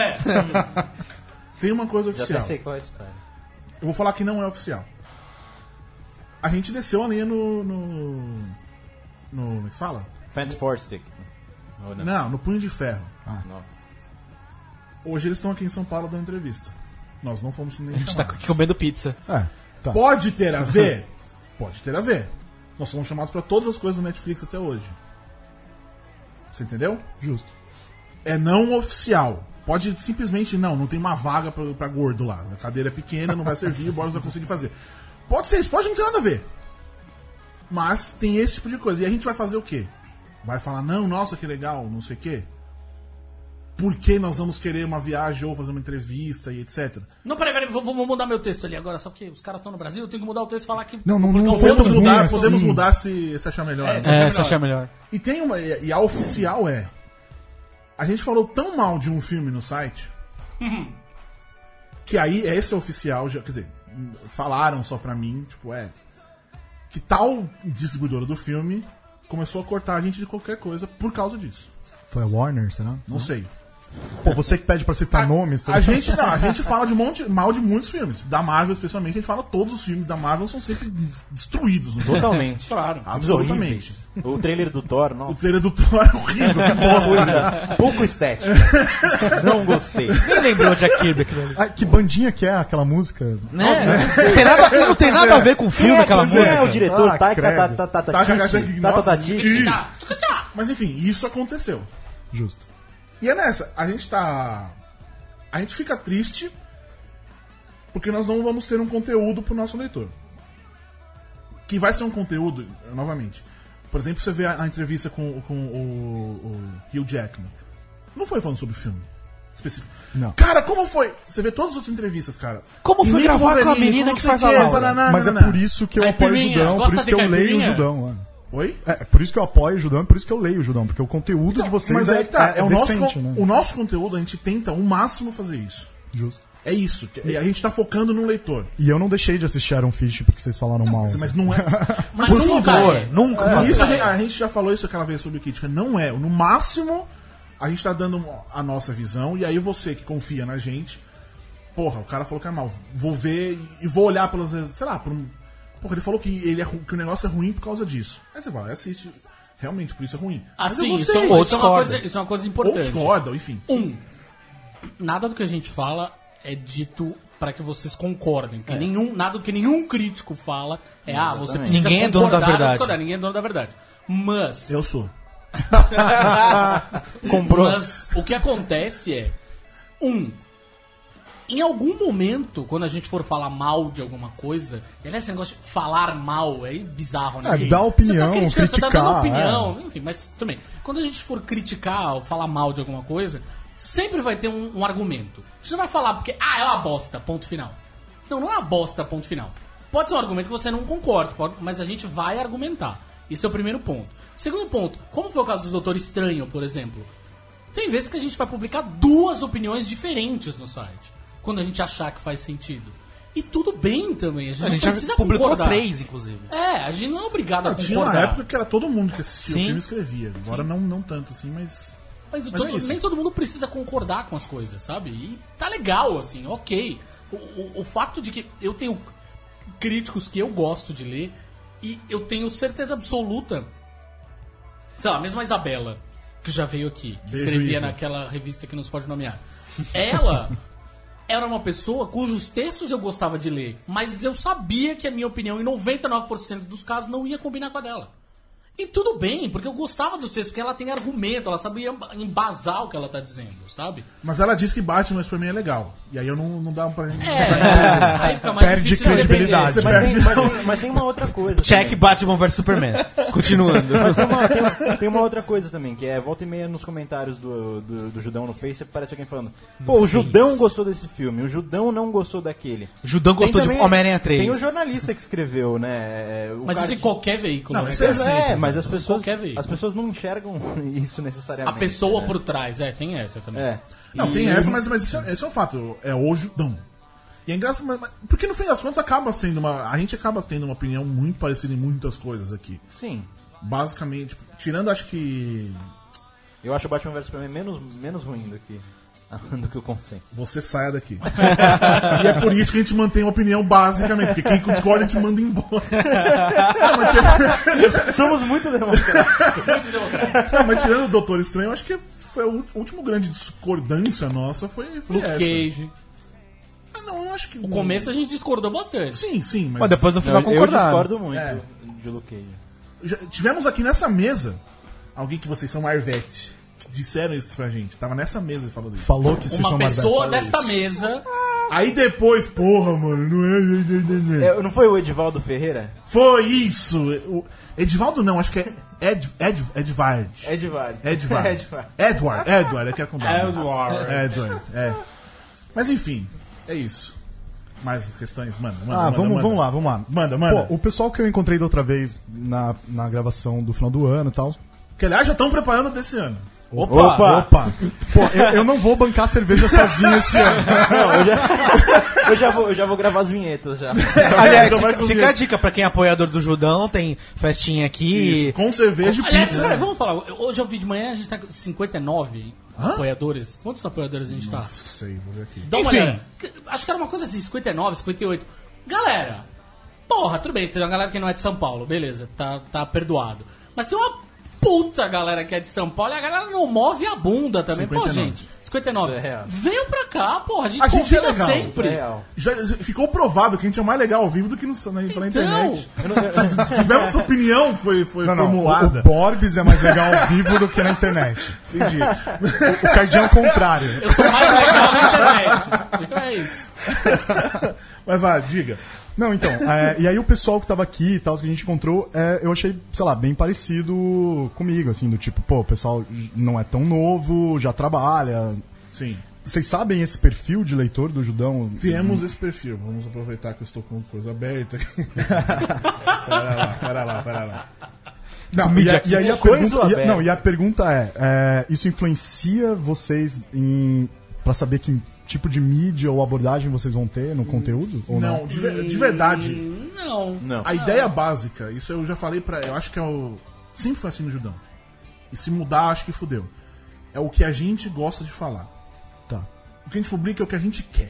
C: Tem uma coisa oficial.
D: Já pensei qual é isso, cara.
C: Eu vou falar que não é oficial. A gente desceu ali no como é que se fala?
D: Fat Four Stick.
C: Não, no Punho de Ferro.
D: Nossa.
C: Hoje eles estão aqui em São Paulo dando entrevista. Nós não fomos nem
I: A gente tá
C: chamados.
I: aqui comendo pizza.
H: Tá.
C: Pode ter a ver? Pode ter a ver. Nós fomos chamados pra todas as coisas do Netflix até hoje. Você entendeu?
H: Justo.
C: É não oficial. Pode simplesmente, não tem uma vaga pra gordo lá. A cadeira é pequena, não vai servir, o Boris vai conseguir fazer. Pode ser isso, pode não ter nada a ver. Mas tem esse tipo de coisa. E a gente vai fazer o quê? Vai falar, não, nossa, que legal, não sei o quê. Por que nós vamos querer uma viagem ou fazer uma entrevista e etc?
E: Não, peraí, vou mudar meu texto ali agora, só porque os caras estão no Brasil, eu tenho que mudar o texto e falar que...
H: Não
C: Podemos
H: tão
C: mudar,
H: ruim
C: podemos
H: assim.
C: mudar se achar melhor.
I: Se achar melhor.
C: E tem uma. E a oficial é. A gente falou tão mal de um filme no site. Que aí, esse é oficial, quer dizer, falaram só pra mim, tipo, que tal distribuidora do filme começou a cortar a gente de qualquer coisa por causa disso.
H: Foi a Warner, será?
C: Não sei.
H: Pô, você que pede pra citar nomes...
C: A gente fala mal de muitos filmes. Da Marvel, especialmente, a gente fala todos os filmes da Marvel são sempre destruídos.
D: Totalmente.
E: Claro.
C: Absolutamente.
D: O trailer do Thor,
C: O
D: nossa.
C: trailer do Thor é horrível, que bosta.
D: Pouco estético. Não gostei.
I: Nem lembrou de Kirby aquilo ali.
H: Ah, que bandinha que é aquela música?
I: Não tem nada a ver com o filme, aquela
H: pois é.
I: música.
D: É o diretor,
H: Ah,
D: Taika
H: credo.
D: Tatatati.
C: Mas enfim, isso aconteceu.
H: Justo.
C: E é nessa, a gente fica triste porque nós não vamos ter um conteúdo pro nosso leitor. Que vai ser um conteúdo, novamente. Por exemplo, você vê a entrevista com o Hugh Jackman. Não foi falando sobre o filme específico.
H: Não.
C: Cara, como foi? Você vê todas as outras entrevistas, cara.
I: Como foi
C: Imita o
I: gravar com a
C: Wolverine,
I: menina
C: não
I: que
C: sei
I: faz
C: o
I: a
C: quê,
I: Laura?
C: bananá,
H: Mas é
C: bananá.
H: por isso que eu apoio o
E: Caipirinha,
H: Judão,
E: gosta
H: por isso
E: de
H: que eu leio o
E: caipirinha?
H: Judão. Mano.
C: Oi?
H: É por isso que eu apoio o Judão, por isso que eu leio o Judão, porque o conteúdo de vocês
C: Mas aí que tá,
H: é
C: o
H: decente,
C: nosso,
H: né?
C: o nosso conteúdo, a gente tenta ao máximo fazer isso.
H: Justo.
C: É isso. A gente tá focando no leitor.
H: E eu não deixei de assistir Iron Fist porque vocês falaram mal.
C: Mas não é.
E: Mas
I: Por
E: nunca
I: favor,
E: é.
I: nunca.
C: Por
E: Nunca
C: isso
E: é.
C: a gente já falou isso aquela vez sobre crítica. Não é. No máximo, a gente tá dando a nossa visão. E aí você que confia na gente, porra, o cara falou que é mal. Vou ver e vou olhar pelas vezes. Sei lá, porra, ele falou que, que o negócio é ruim por causa disso. Aí você vai, assiste. Realmente, por isso é ruim. Mas eu
E: Assim, isso
C: gostei.
E: é uma coisa
C: Ou
E: importante.
C: discordam, enfim.
E: Nada do que a gente fala é dito para que vocês concordem. Que nada do que nenhum crítico fala é você precisa
I: Ninguém é dono da
E: concordar ou
I: verdade.
E: discordar. Ninguém é dono da verdade. Mas,
C: Eu sou.
E: mas o que acontece é em algum momento, quando a gente for falar mal de alguma coisa, esse negócio de falar mal é bizarro, né?
H: É, dar opinião,
E: você tá criticando, você tá dando
H: criticar,
E: opinião, enfim, mas também. Quando a gente for criticar ou falar mal de alguma coisa, sempre vai ter um argumento. A gente não vai falar porque, é uma bosta, ponto final. Não é uma bosta, ponto final. Pode ser um argumento que você não concorda, mas a gente vai argumentar. Esse é o primeiro ponto. Segundo ponto, como foi o caso do Doutor Estranho, por exemplo, tem vezes que a gente vai publicar 2 opiniões diferentes no site. quando a gente achar que faz sentido. E tudo bem também, a gente,
I: A gente
E: não
I: já
E: precisa
I: publicou
E: concordar.
I: 3, inclusive.
E: A gente não é obrigado a
C: Não, tinha uma
E: concordar.
C: época que era todo mundo que assistia
I: Sim.
C: o filme e escrevia. Agora não tanto assim, mas é isso.
E: Nem todo mundo precisa concordar com as coisas, sabe? E tá legal, assim, ok. O fato de que eu tenho críticos que eu gosto de ler e eu tenho certeza absoluta, sei lá, mesmo a Isabela, que já veio aqui, que
C: Beijo,
E: escrevia
C: Isa.
E: naquela revista que não se pode nomear. Ela era uma pessoa cujos textos eu gostava de ler, mas eu sabia que a minha opinião, em 99% dos casos, não ia combinar com a dela. E tudo bem, porque eu gostava dos textos, porque ela tem argumento, ela sabia embasar o que ela tá dizendo, sabe?
C: Mas ela disse que Batman vs Superman é legal. E aí eu não dá pra...
E: Aí fica mais
H: Perde
E: difícil de
H: credibilidade.
E: defender.
D: Mas tem uma outra coisa.
I: Check
D: também.
I: Batman vs Superman. Continuando.
D: Mas tem uma outra coisa também, que é volta e meia nos comentários do Judão no Face, aparece alguém falando: pô, o Judão gostou desse filme, o Judão não gostou daquele.
I: O Judão gostou
D: Tem
I: de
D: também-
I: Homem-Aranha 3.
D: Tem o jornalista que escreveu, né? O
E: Mas
D: cara
E: isso em
D: que-
E: qualquer veículo,
C: Não,
E: né?
C: isso é
D: Pois
C: sempre,
D: é, mas as
E: Qualquer veículo.
D: pessoas não enxergam isso
E: A
D: necessariamente.
E: pessoa
D: né?
E: por trás, tem essa também.
D: É.
C: Não,
D: E-
C: tem essa, mas esse é um fato. É o Judão. E é engraçado, porque no fim das contas acaba sendo a gente acaba tendo uma opinião muito parecida em muitas coisas aqui.
D: Sim.
C: Basicamente, tirando acho que
D: Eu acho o Batman vs Superman menos ruim do que o consenso.
C: você saia daqui. E é por isso que a gente mantém uma opinião basicamente, porque quem discorda a gente manda embora. Não, mas
D: Somos muito democráticos.
C: mas tirando o Doutor Estranho, eu acho que foi o último grande discordância nossa foi
E: Luke
C: essa.
E: Cage.
C: Ah, não, eu acho que
E: No começo a gente discordou bastante.
C: sim, mas
I: Mas depois no final
D: Eu
I: concordaram.
D: discordo muito
C: É.
D: de Luke Cage.
C: já tivemos aqui nessa mesa alguém que vocês são Marvete, que disseram isso pra gente. Tava nessa mesa falando isso.
H: Falou que vocês
E: Uma
H: são
E: pessoa
H: Marvel.
E: desta mesa.
C: Aí depois, porra, mano, não é.
D: Não foi o Edivaldo Ferreira?
C: Foi isso! O Edivaldo não, acho que é Edvard.
D: Edvard.
C: Edward, é que é com W.
E: Edward.
C: É. Mas enfim, é isso. Mais questões, manda.
H: Vamos lá.
C: Manda.
H: Pô, o pessoal que eu encontrei da outra vez na gravação do final do ano e tal.
C: Que aliás já estão preparando desse ano.
H: Opa! Pô, eu não vou bancar cerveja sozinho esse ano.
D: Eu já vou gravar as vinhetas já.
I: Aliás,
C: Então vai
I: fica a dica pra quem é apoiador do Judão, tem festinha aqui.
C: Isso, com cerveja e
E: Aliás,
C: pizza.
E: peraí, vamos falar. Hoje eu vi de manhã, a gente tá com 59 apoiadores. Quantos apoiadores a gente tá?
C: Não sei, vou ver aqui.
E: Dá uma
I: Enfim.
E: olhada. Acho que era uma coisa assim, 59, 58. Galera, porra, tudo bem, tem uma galera que não é de São Paulo, beleza, tá perdoado. Mas tem uma puta galera que é de São Paulo e a galera não move a bunda também.
C: 59.
E: Pô, gente, 59.
D: Isso é real.
E: Venham pra cá, porra, a gente
C: A gente é
E: convida
C: legal,
E: sempre.
D: É real.
C: Já ficou provado que a gente é mais legal ao vivo do que pela
E: Então,
C: internet. Tivemos essa opinião, foi formulada.
H: O Borbs é mais legal ao vivo do que na internet.
C: Entendi.
H: O Cardinho é o contrário.
E: eu sou mais legal na internet. Então é isso.
C: Mas vai, diga.
H: Não, então, e aí o pessoal que tava aqui e tal, que a gente encontrou, eu achei, sei lá, bem parecido comigo, assim, do tipo, pô, o pessoal não é tão novo, já trabalha.
C: Sim.
H: Vocês sabem esse perfil de leitor do Judão?
C: Temos esse perfil. Vamos aproveitar que eu estou com coisa aberta aqui. Pera lá.
H: Não,
I: Mídia
H: e aí a
D: coisa
H: pergunta,
D: aberta.
H: não, e a pergunta isso influencia vocês pra saber que tipo de mídia ou abordagem vocês vão ter no conteúdo? Ou não?
C: Não, de verdade.
E: Não.
C: A ideia básica, isso eu já falei eu acho que sempre foi assim no Judão. E se mudar, acho que fudeu. É o que a gente gosta de falar.
H: Tá.
C: O que a gente publica é o que a gente quer.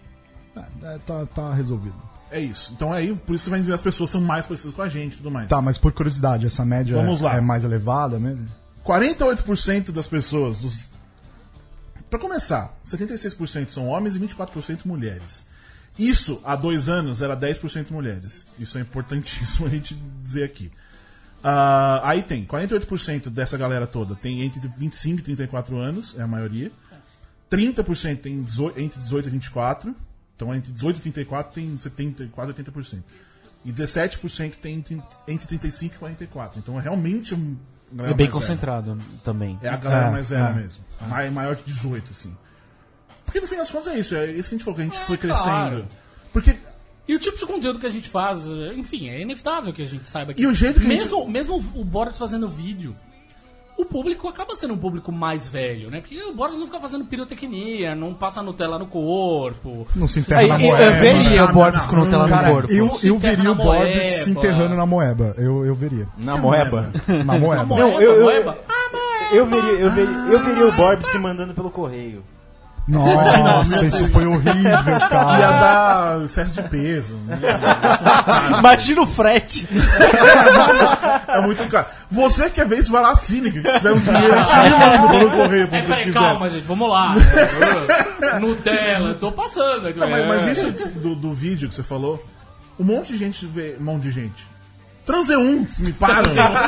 H: Tá resolvido.
C: É isso. Então aí, por isso você vai ver as pessoas são mais parecidas com a gente e tudo mais.
H: Tá, mas por curiosidade, essa média
C: Vamos lá.
H: é mais elevada mesmo?
C: 48% das pessoas Pra começar, 76% são homens e 24% mulheres. Isso, há 2 anos, era 10% mulheres. Isso é importantíssimo a gente dizer aqui. Aí tem 48% dessa galera toda tem entre 25 e 34 anos, é a maioria. 30% tem entre 18 e 24. Então, entre 18 e 34 tem 70, quase 80%. E 17% tem entre 35 e 44. Então, é realmente
I: É bem concentrado também.
C: É a galera mais velha mesmo. Maior de 18, assim. Porque no fim das contas é isso. É isso que a gente falou, que a gente foi crescendo.
E: claro.
C: Porque.
E: E o tipo de conteúdo que a gente faz, enfim, é inevitável que a gente saiba que.
C: E o jeito que a gente-
E: mesmo o Boris fazendo vídeo. o público acaba sendo um público mais velho, né? Porque o Borbs não fica fazendo pirotecnia, não passa Nutella no corpo.
H: Não se enterra na
I: Eu
H: moeba.
I: veria o Borbs com Nutella no
H: Cara,
I: corpo.
H: eu
E: Se enterra
H: veria
E: na
H: o Borbs
E: moeba.
H: se enterrando na moeba. Eu veria.
D: Na moeba.
H: Na moeba.
D: Não,
E: Moeba.
D: eu veria o Borbs se mandando pelo correio.
H: Nossa, isso foi horrível,
C: Ia
H: cara.
C: dar excesso de peso. Né?
I: Imagina o frete.
C: É muito caro. Você quer ver isso, vai lá, Cine, que se tiver um dinheiro, a gente manda pelo correio pra vocês
E: Peraí,
C: quiserem.
E: calma, gente, vamos lá. Nutella, tô passando.
C: Não, mas isso do vídeo que você falou, um monte de gente vê. Um monte de gente. Transeuntes me param.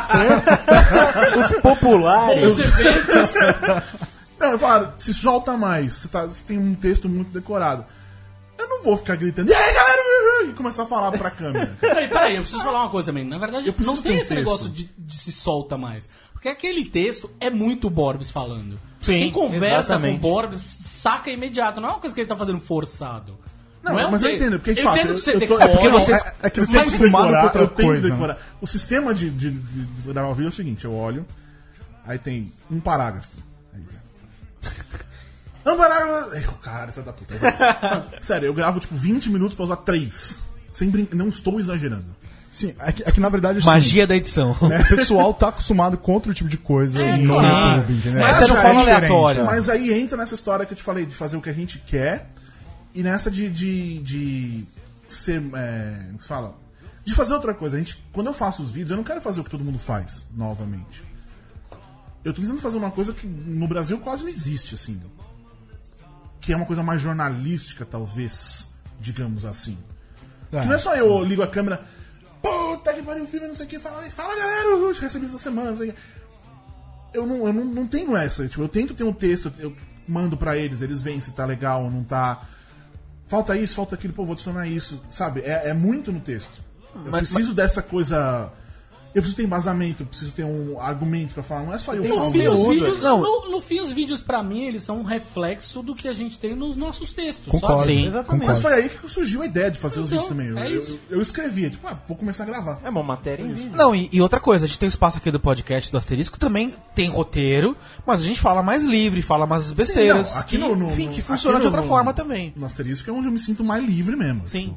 D: Os populares.
E: Os eventos.
C: Não, eu falo, se solta mais, você tem um texto muito decorado. Eu não vou ficar gritando, e aí galera, e começar a falar pra câmera.
E: Peraí, eu preciso falar uma coisa também. Na verdade,
C: Eu preciso
E: não tem
C: ter um
E: esse
C: texto.
E: negócio de se solta mais. Porque aquele texto é muito Borbs falando.
I: Sim,
E: Quem conversa
D: exatamente.
E: com o Borbs saca imediato. Não é uma coisa que ele tá fazendo forçado.
C: Não,
E: é um
C: mas eu
E: texto.
C: entendo, porque de
E: Eu
C: fato,
E: entendo que você
C: eu tô-
E: decora.
C: é porque
H: vocês- é que vocês
C: eu tenho que
H: acostumaram
C: decorar,
H: com outra
C: eu tenho que
H: coisa,
C: decorar. O sistema de gravar o vídeo é o seguinte, eu olho, aí tem um parágrafo. Aí tem... Um parágrafo... Ai, caralho, filho da puta. Sério, eu gravo tipo 20 minutos pra usar 3. Sem não estou exagerando.
H: Sim, é que na verdade... assim,
I: Magia da edição.
H: O pessoal tá acostumado com outro tipo de coisa no
E: claro.
H: YouTube, entendeu?
I: Mas você não
H: É
I: fala
H: diferente.
I: aleatório.
C: Mas aí entra nessa história que eu te falei, de fazer o que a gente quer e nessa de ser. Como se fala? De fazer outra coisa. Quando eu faço os vídeos, eu não quero fazer o que todo mundo faz, novamente. Eu tô tentando fazer uma coisa que no Brasil quase não existe, assim. Que é uma coisa mais jornalística, talvez, digamos assim. Que não é só eu ligo a câmera, puta que pariu o filme, não sei o que, fala galera, eu recebi essa semana, não sei o que. Eu não tenho essa, tipo, eu tento ter um texto, eu mando pra eles veem se tá legal ou não tá. Falta isso, falta aquilo, pô, vou adicionar isso, sabe? É muito no texto. Eu preciso dessa coisa. Eu preciso ter embasamento, eu preciso ter um argumento pra falar, não é só eu falar.
E: No fim, os vídeos,
I: Não.
E: no fim, os vídeos, pra mim, eles são um reflexo do que a gente tem nos nossos textos.
H: Concordo.
E: Sabe?
I: Sim.
D: Exatamente.
C: Mas foi aí que surgiu a ideia de fazer os
E: Então,
C: vídeos também.
E: é isso.
C: Eu escrevia, tipo, vou começar a gravar.
D: É uma matéria em vídeo.
I: Não, e outra coisa, a gente tem o espaço aqui do podcast do Asterisco, também tem roteiro, mas a gente fala mais livre, fala mais besteiras.
C: Sim, não, aqui
I: que,
C: no-
I: enfim, que
C: aqui
I: funciona de
C: no-
I: outra forma também.
C: No Asterisco é onde eu me sinto mais livre mesmo.
I: Sim.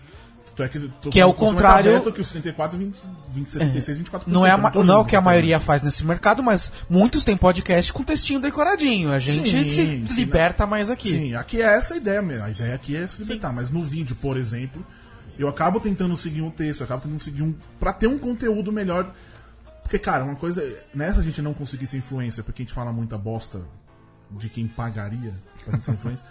C: Que
I: é o contrário-
C: que os 34, 20, 76, 24%.
I: Não é,
C: eu tô
I: não é o
C: lindo,
I: que a
C: tá
I: maioria faz nesse mercado, mas muitos têm podcast com textinho decoradinho. A gente
C: Sim,
I: se
C: sim,
I: liberta mais aqui.
C: Sim, aqui é essa a ideia mesmo. A ideia aqui é se libertar. Mas no vídeo, por exemplo, eu acabo tentando seguir um texto, eu acabo tentando seguir pra ter um conteúdo melhor. Porque, cara, uma coisa. Nessa a gente não conseguir ser influencer, porque a gente fala muita bosta de quem pagaria pra gente ser influencer.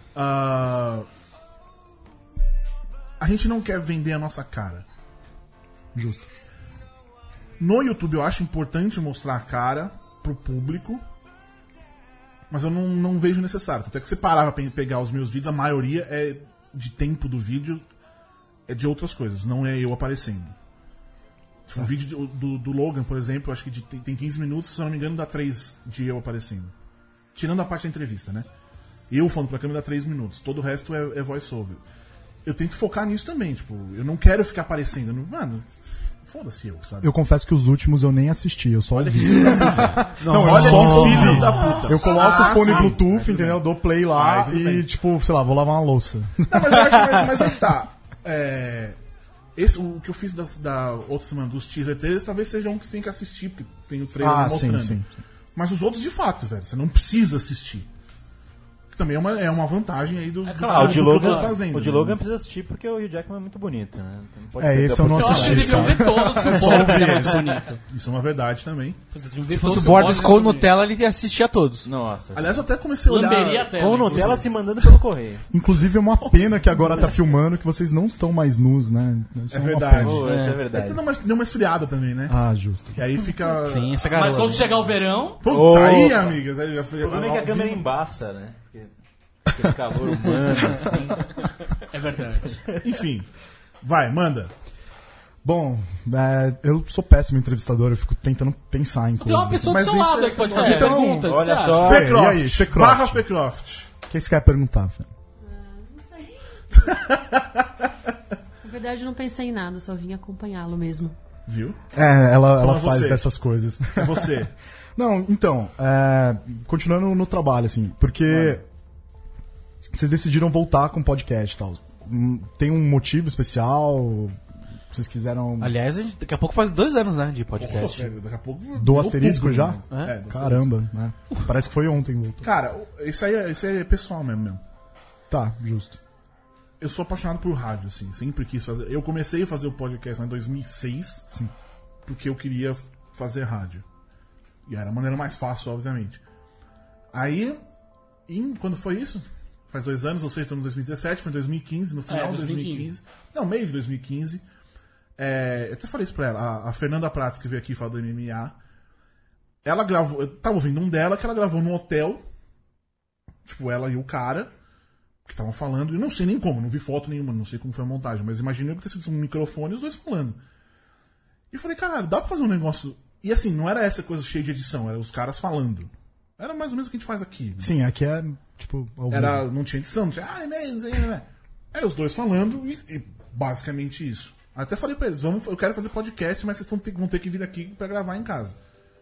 C: A gente não quer vender a nossa cara.
H: Justo.
C: No YouTube eu acho importante mostrar a cara pro público, mas eu não vejo necessário. Até que você parar pra pegar os meus vídeos, a maioria é de tempo do vídeo, é de outras coisas, não é eu aparecendo. Um vídeo do Logan, por exemplo, eu acho que tem 15 minutos, se eu não me engano, dá 3 de eu aparecendo. Tirando a parte da entrevista, né? Eu falando pra câmera dá 3 minutos, todo o resto é voice-over. Eu tento focar nisso também, tipo, eu não quero ficar aparecendo. Mano, foda-se eu, sabe?
H: Eu confesso que os últimos eu nem assisti, eu só ouvi.
C: Não,
H: eu
C: olha
H: só
C: que filho da puta.
H: Eu coloco o fone
C: sim.
H: Bluetooth,
C: Tudo
H: entendeu?
C: bem.
H: Dou play lá
C: tudo
H: e,
C: bem.
H: tipo, sei lá, vou lavar uma louça.
C: Não, mas eu acho, mas aí tá. O que eu fiz da outra semana dos teaser trailers, talvez seja um que você tem que assistir, porque tem o trailer mostrando.
H: sim.
C: Mas os outros, de fato, velho, você não precisa assistir. Que também é uma vantagem aí do,
D: Ah, o de
C: que eu
D: Logan,
C: tô fazendo.
D: o de
C: né?
D: Logan precisa assistir porque o Hugh Jackman é muito bonito, né? Então não pode
H: É,
D: perder
H: esse
D: a
H: eu não
E: Eu acho que
H: assisti.
E: vocês deviam ver todos, porque o Borbs é muito bonito.
C: Isso é uma verdade também.
E: Vocês deviam ver
I: Se fosse
E: todos,
I: o Borbs
E: é
I: com
E: muito bonito.
I: Nutella, ele assistia a todos.
D: Nossa.
C: Aliás, eu até comecei a olhar...
E: Lamberia a tela.
D: Com Nutella
E: inclusive.
D: se mandando pelo correio.
H: Inclusive é uma pena que agora tá filmando que vocês não estão mais nus, né? Isso
C: É
H: uma
C: verdade.
H: pena.
D: Pô, isso é
C: É
D: verdade.
C: que deu uma esfriada também, né?
H: Ah, justo.
C: E aí fica...
I: Sim, essa
E: Mas
I: garota.
E: quando chegar o verão,
C: Putz,
D: Oh.
C: aí, amiga... aí já foi-
D: O problema é que a câmera embaça, né? Porque aquele calor humano, assim.
E: é verdade.
C: Enfim, vai, manda.
H: Bom, eu sou péssimo entrevistador, eu fico tentando pensar em
E: Tem uma
H: coisas.
E: pessoa do
C: Mas
E: seu
C: isso
E: lado
C: é-
E: aí que pode fazer
C: então,
E: perguntas.
D: olha
E: você
D: só.
E: acha?
H: e aí,
C: Fecroft,
H: Fecroft?
C: barra Fecroft.
H: O que você quer perguntar, Fê?
A: Não sei. Na verdade, eu não pensei em nada, só vim acompanhá-lo mesmo.
C: Viu?
H: Ela
C: Fala
H: faz
C: você.
H: dessas coisas.
C: É você.
H: Não, então, continuando no trabalho, assim, porque vocês decidiram voltar com o podcast e tal. Tem um motivo especial? Vocês quiseram...
I: Aliás, daqui a pouco faz 2 anos, né, de podcast.
C: Pô, daqui a pouco
H: Do
C: virou
H: asterisco
C: outubro,
H: já?
C: né? Do asterisco.
H: Caramba, né? Parece que foi ontem. Voltou.
C: Cara, isso aí é pessoal mesmo.
H: Tá, justo.
C: Eu sou apaixonado por rádio, assim. Sempre quis fazer. Eu comecei a fazer o podcast em 2006.
H: Sim.
C: Porque eu queria fazer rádio. E era a maneira mais fácil, obviamente. Aí, quando foi isso? Faz 2 anos, ou seja, estamos em 2017, foi em 2015, no final de 2015. Não, meio de 2015. Eu até falei isso pra ela. A Fernanda Prats, que veio aqui falar do MMA, ela gravou. Eu tava ouvindo um dela que ela gravou num hotel. Tipo, ela e o cara que estavam falando. Eu não sei nem como, não vi foto nenhuma, não sei como foi a montagem, mas imaginei que ter sido um microfone e os dois falando. E eu falei, caralho, dá pra fazer um negócio. E assim, não era essa coisa cheia de edição, era os caras falando. Era mais ou menos o que a gente faz aqui.
H: Sim, aqui é, tipo... ao vivo.
C: Não tinha edição, não tinha... não sei, né? Era os dois falando e basicamente isso. Até falei pra eles, eu quero fazer podcast, mas vocês vão ter que vir aqui pra gravar em casa.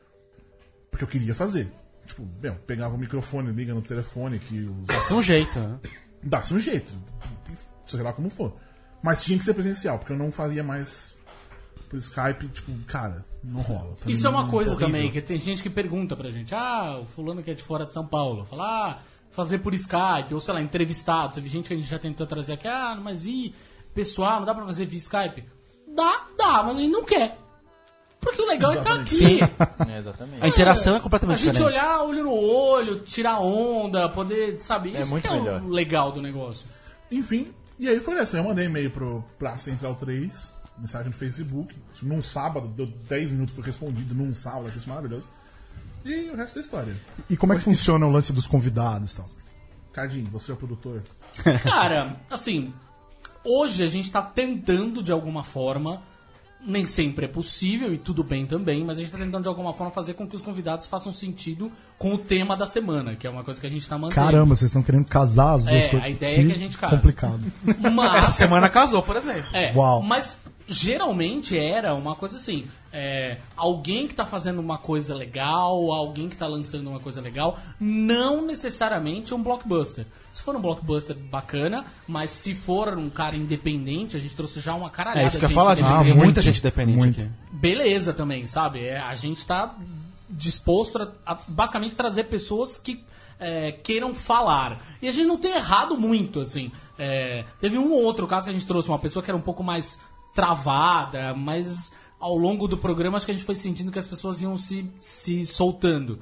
C: Porque eu queria fazer. Tipo, pegava o microfone, liga no telefone que...
I: Dá-se um jeito, né?
C: Dá-se um jeito. Sei lá como for. Mas tinha que ser presencial, porque eu não faria mais por Skype, tipo, cara, não rola. Pra
E: Isso é
C: mim,
E: uma coisa
C: horrível.
E: também, que tem gente que pergunta pra gente, o fulano que é de fora de São Paulo, fala, fazer por Skype, ou sei lá, entrevistado. Teve gente que a gente já tentou trazer aqui, mas pessoal, não dá pra fazer via Skype? Dá, mas a gente não quer. Porque o legal é estar aqui.
D: Exatamente.
I: A interação é completamente
E: A gente
I: diferente.
E: olhar olho no olho, tirar onda, poder, sabe? Isso
D: muito
E: que é
D: melhor.
E: o legal do negócio.
C: Enfim, e aí foi nessa. Eu mandei e-mail pra Central 3, mensagem no Facebook. Num sábado, deu 10 minutos, foi respondido num sábado, achei isso maravilhoso. E o resto da história.
H: E como é que funciona o lance dos convidados e tal?
C: Cardinho, você é o produtor.
E: Cara, assim, hoje a gente tá tentando de alguma forma, nem sempre é possível e tudo bem também, mas a gente tá tentando de alguma forma fazer com que os convidados façam sentido com o tema da semana, que é uma coisa que a gente tá mantendo.
H: Caramba, vocês estão querendo casar as duas coisas.
E: A ideia é que a gente case.
H: Complicado.
E: Mas,
I: Essa semana casou, por exemplo.
H: Uau.
E: Mas geralmente era uma coisa assim, alguém que tá fazendo uma coisa legal, alguém que tá lançando uma coisa legal, não necessariamente um blockbuster. Se for um blockbuster bacana, mas se for um cara independente, a gente trouxe já uma caralhada
I: É isso que eu
E: de
I: ia falar,
E: gente
I: gente. Tem
E: independente.
I: muita gente dependente
H: muito.
I: aqui.
E: Beleza também, sabe? A gente tá disposto a basicamente trazer pessoas que queiram falar. E a gente não tem errado muito, assim. Teve um ou outro caso que a gente trouxe uma pessoa que era um pouco mais travada, mas ao longo do programa acho que a gente foi sentindo que as pessoas iam se soltando.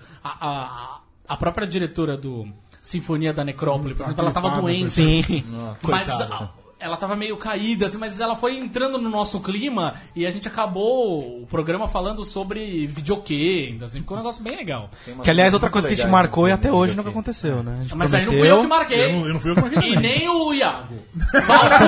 E: A própria diretora do Sinfonia da Necrópole, por exemplo, ela tava doente.
I: Sim.
E: Mas ela tava meio caída, assim, mas ela foi entrando no nosso clima e a gente acabou o programa falando sobre videokê, então assim, ficou um negócio bem legal.
I: Que, aliás, outra coisa que a gente marcou e até hoje
D: não
I: nunca aconteceu, né? A gente
E: Mas aí não fui eu que marquei.
C: Eu não fui eu que marquei
E: E
C: também.
E: nem o Iago. Falo por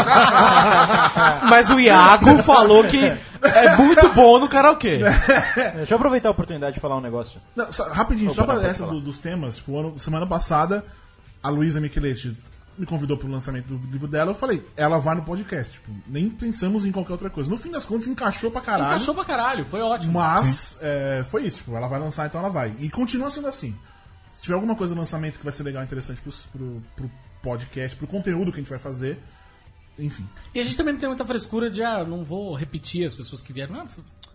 E: ele.
I: Mas o Iago falou que é muito bom no karaokê.
D: Deixa eu aproveitar a oportunidade de falar um negócio.
C: Não, rapidinho,
D: Opa,
C: só pra
D: pode
C: essa
D: falar.
C: dos temas, tipo, semana passada, a Luísa Micheletti me convidou pro lançamento do livro dela, eu falei, ela vai no podcast, tipo, nem pensamos em qualquer outra coisa. No fim das contas, encaixou pra caralho.
E: Encaixou pra caralho, foi ótimo.
C: Mas foi isso, tipo, ela vai lançar, então ela vai. E continua sendo assim. Se tiver alguma coisa no lançamento que vai ser legal e interessante pro podcast, pro conteúdo que a gente vai fazer, enfim.
E: E a gente também não tem muita frescura de, não vou repetir as pessoas que vieram.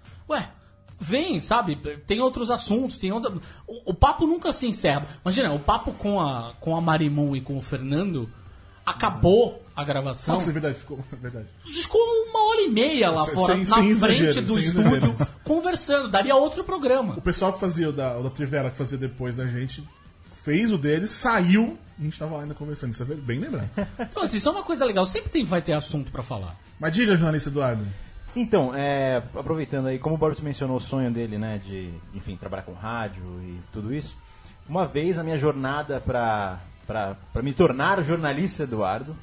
E: Vem, sabe? Tem outros assuntos, tem outra... O papo nunca se encerra. Imagina, o papo com a Marimun e com o Fernando acabou a gravação.
C: Nossa, é verdade, ficou verdade.
E: A gente ficou 1h30 lá fora, na
C: sem
E: frente
C: exagero,
E: do
C: sem
E: estúdio,
C: exagero.
E: conversando. Daria outro programa.
C: O pessoal que fazia o da Trivela, que fazia depois da gente, fez o dele, saiu e a gente tava ainda conversando. Isso é bem lembrado.
E: Então, assim, isso é uma coisa legal. Sempre vai ter assunto pra falar.
C: Mas diga, jornalista Eduardo.
D: Então, aproveitando aí, como o Boris mencionou o sonho dele, né, de, enfim, trabalhar com rádio e tudo isso, uma vez a minha jornada pra me tornar jornalista, Eduardo,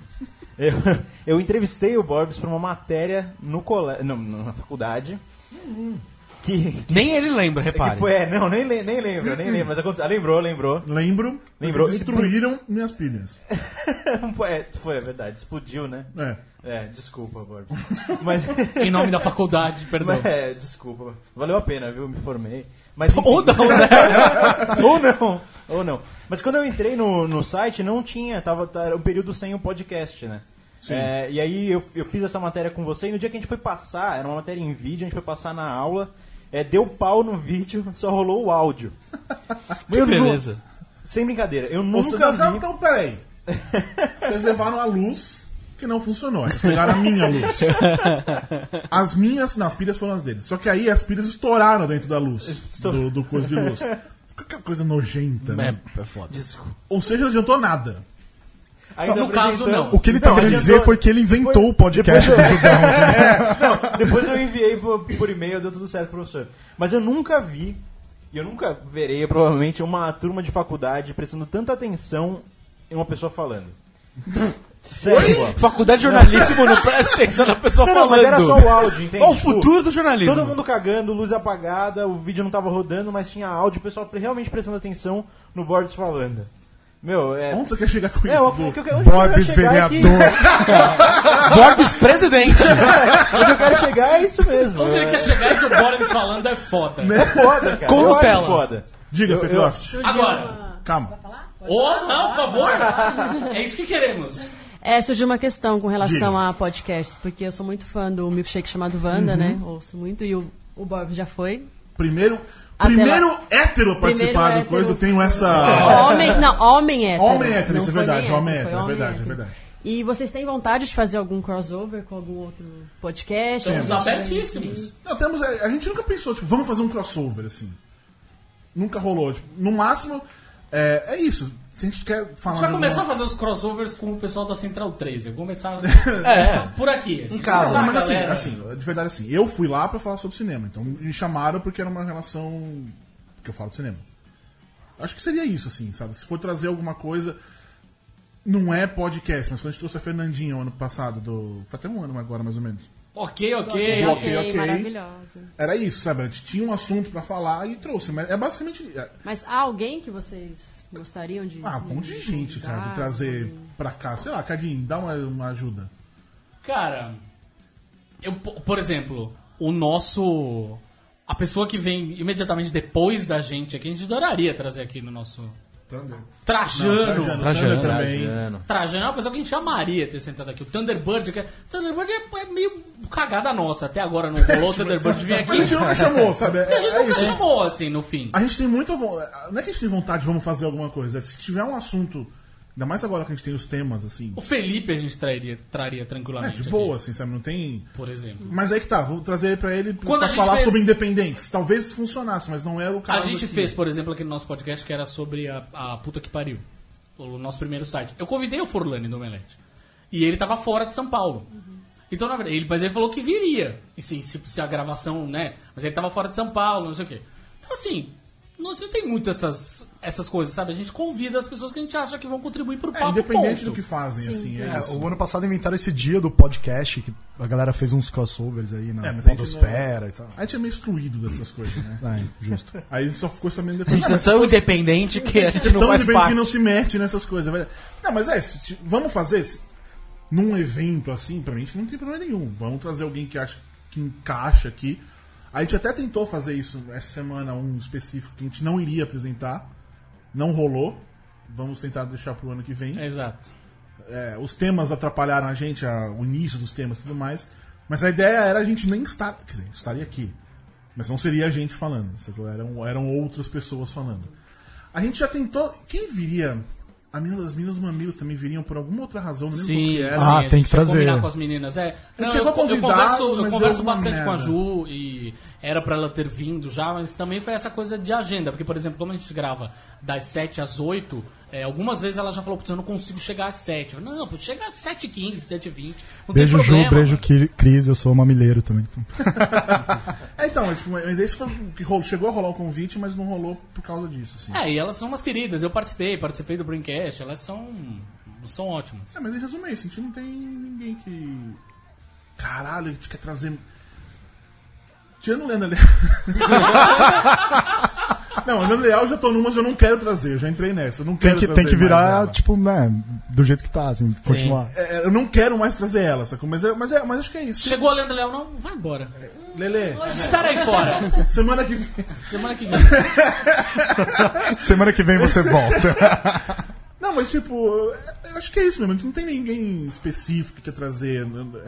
D: eu entrevistei o Boris pra uma matéria na faculdade,
I: Nem ele lembra, repare.
D: Que foi, não, nem lembro, mas aconteceu. Lembrou.
C: Lembrou.
D: Lembrou.
C: Destruíram minhas pilhas.
D: Foi, é verdade, explodiu, né? Desculpa, Borbs. Mas,
E: Em nome da faculdade, perdão.
D: desculpa. Valeu a pena, viu? Me formei. Mas, enfim.
I: Ou não, né?
D: Ou não. Mas quando eu entrei no site, não tinha, era um período sem o podcast, né? E aí eu fiz essa matéria com você, e no dia que a gente foi passar, era uma matéria em vídeo, a gente foi passar na aula, deu pau no vídeo, só rolou o áudio.
I: Que beleza.
D: Sem brincadeira, eu nunca vi...
C: Então, peraí. Vocês levaram a luz que não funcionou. Vocês pegaram a minha luz. As minhas, as pilhas foram as deles. Só que aí as pilhas estouraram dentro da luz. Do coisa de luz. Fica aquela coisa nojenta, né?
I: É foda.
C: Ou seja, não adiantou nada.
D: Ainda
E: No caso, não.
H: O que ele tá querendo
D: adiantou-
H: dizer foi que ele inventou o podcast do Judão.
D: Depois eu enviei por e-mail, deu tudo certo, professor. Mas eu nunca vi, e eu nunca verei, provavelmente, uma turma de faculdade prestando tanta atenção em uma pessoa falando. Sério, pô.
I: Faculdade de jornalismo não presta atenção na pessoa
D: Não,
I: falando.
D: mas era só o áudio, entende?
I: Olha o
D: Tipo,
I: futuro do jornalismo.
D: todo mundo cagando, luz apagada, o vídeo não tava rodando, mas tinha áudio, o pessoal realmente prestando atenção no Borbs falando. Meu,
C: Onde você quer chegar com isso?
D: onde
C: Du?
D: eu quero
H: Borbs
D: chegar é que-
H: vereador.
I: Borbs presidente.
D: Onde eu quero chegar é isso mesmo.
E: Onde ele quer chegar e que o Boris falando é foda.
D: É foda, cara.
I: Com
D: Eu acho
I: Nutella.
D: foda.
C: Diga, Fecroft.
E: Agora.
C: Calma.
E: Não, por favor. É isso que queremos.
B: Surgiu uma questão com relação a podcasts, porque eu sou muito fã do milkshake chamado Wanda, né? Ouço muito, e o Bob já foi.
C: Primeiro
B: Até
C: hétero a participar
B: Primeiro
C: do
B: hétero.
C: coisa, eu tenho essa...
B: Homem hétero.
C: Homem hétero,
B: Não
C: isso é
B: foi
C: verdade.
B: nem
C: Homem
B: hétero,
C: hétero,
B: foi
C: é verdade,
B: hétero.
C: é verdade.
B: E vocês têm vontade de fazer algum crossover com algum outro podcast?
E: Estamos
B: Algum-
E: abertíssimos.
C: Não, a gente nunca pensou, tipo, vamos fazer um crossover, assim. Nunca rolou. Tipo, no máximo, é isso. Se a gente quer falar...
E: A gente vai
C: de
E: começar a
C: alguma-
E: fazer os crossovers com o pessoal da Central 3. Eu vou começar por aqui. Assim,
I: casa.
E: convidar a
C: Mas
E: galera.
C: assim, de verdade assim, eu fui lá pra falar sobre cinema, então me chamaram porque era uma relação que eu falo de cinema. Acho que seria isso, assim, sabe? Se for trazer alguma coisa, não é podcast, mas quando a gente trouxe a Fernandinha o ano passado, foi até um ano agora, mais ou menos.
E: Ok.
C: Ok.
B: Maravilhosa.
C: Era isso, sabe? A gente tinha um assunto pra falar e trouxe, mas é basicamente...
B: Mas há alguém que vocês gostariam de...
C: um monte de gente, cara, de trazer pra cá. Sei lá, Cadinho, dá uma ajuda.
E: Cara, por exemplo, a pessoa que vem imediatamente depois da gente aqui, a gente adoraria trazer aqui no nosso... Trajano.
C: Thunder também.
E: Trajano é uma pessoa que a gente amaria ter sentado aqui. O Thunderbird, Thunderbird é meio cagada nossa. Até agora não rolou o Thunderbird vir aqui.
C: Mas a gente nunca chamou, sabe?
E: A gente nunca
C: isso.
E: chamou, assim, no fim.
C: A gente tem muita vontade. Não é que a gente tem vontade de vamos fazer alguma coisa. Se tiver um assunto, ainda mais agora que a gente tem os temas, assim.
E: O Felipe a gente traria tranquilamente.
C: De boa,
E: aqui,
C: assim, sabe? Não tem.
E: por exemplo.
C: Mas aí que tá, vou trazer pra ele
E: Quando
C: pra
E: a gente
C: falar
E: fez-
C: sobre independentes. Talvez funcionasse, mas não era o caso.
E: A gente
C: aqui.
E: fez, por exemplo, aqui no nosso podcast que era sobre a puta que pariu. O nosso primeiro site. Eu convidei o Forlani do Omelete. E ele tava fora de São Paulo. Então, na verdade, mas ele falou que viria. E sim, se a gravação, né? Mas ele tava fora de São Paulo, não sei o quê. Então, assim, não tem muito essas coisas, sabe? A gente convida as pessoas que a gente acha que vão contribuir pro papo.
C: Independente
E: ponto.
C: do que fazem, assim. É isso.
H: O ano passado inventaram esse dia do podcast, que a galera fez uns crossovers aí na
C: mas a gente
H: podosfera e tal.
C: A gente é meio excluído dessas coisas, né?
H: Justo.
C: Aí a gente só ficou sabendo
I: A
C: depois.
I: gente é tão independente que a gente não
C: Tão
I: faz
C: independente
I: parte.
C: que não se mete nessas coisas. Não, mas vamos fazer num evento assim, pra mim, não tem problema nenhum. Vamos trazer alguém que acha que encaixa aqui. A gente até tentou fazer isso essa semana, um específico que a gente não iria apresentar. Não rolou. Vamos tentar deixar pro ano que vem.
E: Exato.
C: Os temas atrapalharam a gente, o início dos temas e tudo mais. Mas a ideia era a gente nem estar. Quer dizer, estaria aqui. Mas não seria a gente falando. Eram outras pessoas falando. A gente já tentou. Quem viria? As meninas Mamilos também viriam por alguma outra razão, não lembro qual que era.
H: Ah,
E: a
H: tem
E: gente
H: que trazer.
E: ia combinar com as meninas.
C: A gente chegou a convidar,
E: eu
C: mas
E: converso
C: deu uma
E: bastante com a
C: merda.
E: Ju e era pra ela ter vindo já, mas também foi essa coisa de agenda. Porque, por exemplo, como a gente grava das 7 às 8, algumas vezes ela já falou, putz, eu não consigo chegar às 7. Eu, não, pode chegar às 7h15, 7h20. Não
H: Beijo
E: tem problema,
H: Ju, beijo
E: mano.
H: Cris, eu sou mamileiro também.
C: Então, mas esse foi o que chegou a rolar o convite, mas não rolou por causa disso. Assim.
E: E elas são umas queridas. Eu participei do Braincast, elas são ótimas.
C: Mas em resumo é isso, a gente não tem ninguém que. Caralho, a gente quer trazer. Tirando o Leandro Leal. Não, o Leandro Leal eu já tô numas, eu não quero trazer. Eu já entrei nessa. Eu não quero trazer
H: Tem que
C: mais
H: virar,
C: ela.
H: tipo, né, do jeito que tá, assim, continuar.
C: Eu não quero mais trazer ela, sacou? Mas acho que é isso.
E: Chegou a Leandro Leal, não? Vai embora.
C: Lelê,
E: Espera aí fora.
C: semana que vem.
E: Semana que vem.
H: Semana que vem você volta.
C: Não, mas tipo, eu acho que é isso mesmo. Não tem ninguém específico que quer trazer.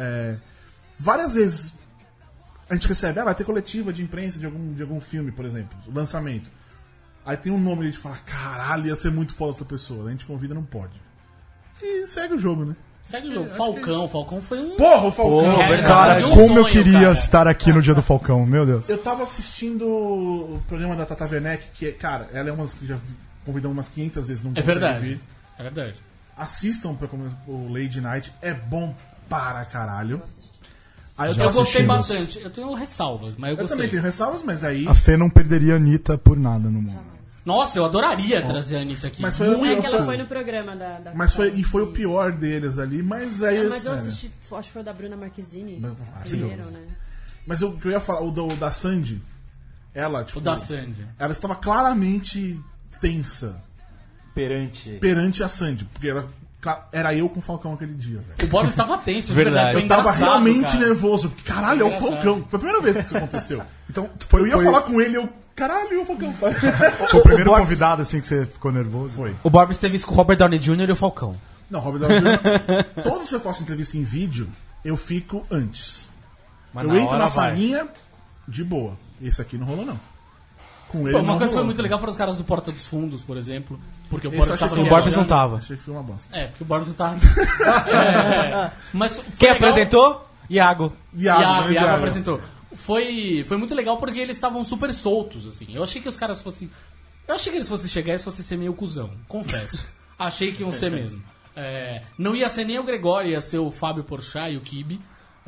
C: Várias vezes a gente recebe, vai ter coletiva de imprensa de algum filme, por exemplo, lançamento. Aí tem um nome e a gente fala, caralho, ia ser muito foda essa pessoa. A gente convida, não pode. E segue o jogo, né?
E: Segue o jogo. Falcão foi um...
C: Porra, o Falcão!
H: Cara,
E: um
H: como eu
E: sonho,
H: queria
E: cara.
H: estar aqui no dia do Falcão, meu Deus.
C: Eu tava assistindo o programa da Tata Werneck, que, cara, ela é umas que já convidamos umas 500 vezes, não
E: É
C: consegue
E: verdade.
C: vir.
E: É verdade.
C: Assistam o Lady Night, é bom para caralho. Aí
E: Eu gostei
H: assistimos.
E: bastante. Eu tenho ressalvas, mas eu
C: Eu
E: gostei.
C: também tenho ressalvas, mas aí...
H: A Fê não perderia a Anitta por nada no mundo.
E: Nossa, eu adoraria trazer a Anitta aqui.
C: Mas foi
J: É
C: o
J: que ela foi no programa da
C: Mas foi o pior deles ali, mas aí...
J: Mas eu
C: sério.
J: assisti, acho que foi o da Bruna Marquezine.
C: Mas-
J: Primeiro, né?
C: Mas o que eu ia falar, o da Sandy, ela, tipo...
E: O da Sandy.
C: Ela estava claramente tensa perante a Sandy, porque era eu com o Falcão aquele dia, velho.
E: O Boris estava tenso,
I: Verdade.
E: Foi
C: Eu tava
E: engraçado,
C: realmente
E: cara.
C: nervoso, porque caralho, é o
E: Engraçado.
C: Falcão. Foi a primeira vez que isso aconteceu.
H: Então,
C: Eu ia falar com ele, caralho, é o Falcão, sabe?
H: Foi o primeiro convidado, assim, que você ficou nervoso?
C: Foi.
I: O Borbs teve isso com o Robert Downey Jr. e o Falcão.
C: Não, Robert Downey Jr. Todos que eu faço entrevista em vídeo, eu fico antes.
I: Mas
C: Eu
I: na
C: entro
I: hora
C: na
I: vai.
C: salinha de boa. Esse aqui não rolou, não. Com ele
E: Pô, uma
C: não
E: coisa que foi
C: rolou.
E: muito legal foram os caras do Porta dos Fundos, por exemplo. Porque o
C: Esse
E: Boris
C: eu achei
E: estava
C: que
I: O
C: foi uma
I: Borbs não
C: bosta.
I: tava.
C: Achei que foi uma bosta.
E: É, porque o Boris não tava... Mas foi
I: Quem
E: legal.
I: apresentou? Iago.
E: Iago
C: Iago.
E: apresentou. Foi muito legal porque eles estavam super soltos, assim. Eu achei que os caras fossem... Eu achei que eles fossem chegar e fossem ser meio cuzão, confesso. Achei que iam ser mesmo. Não ia ser nem o Gregório, ia ser o Fábio Porchat e o Kibe.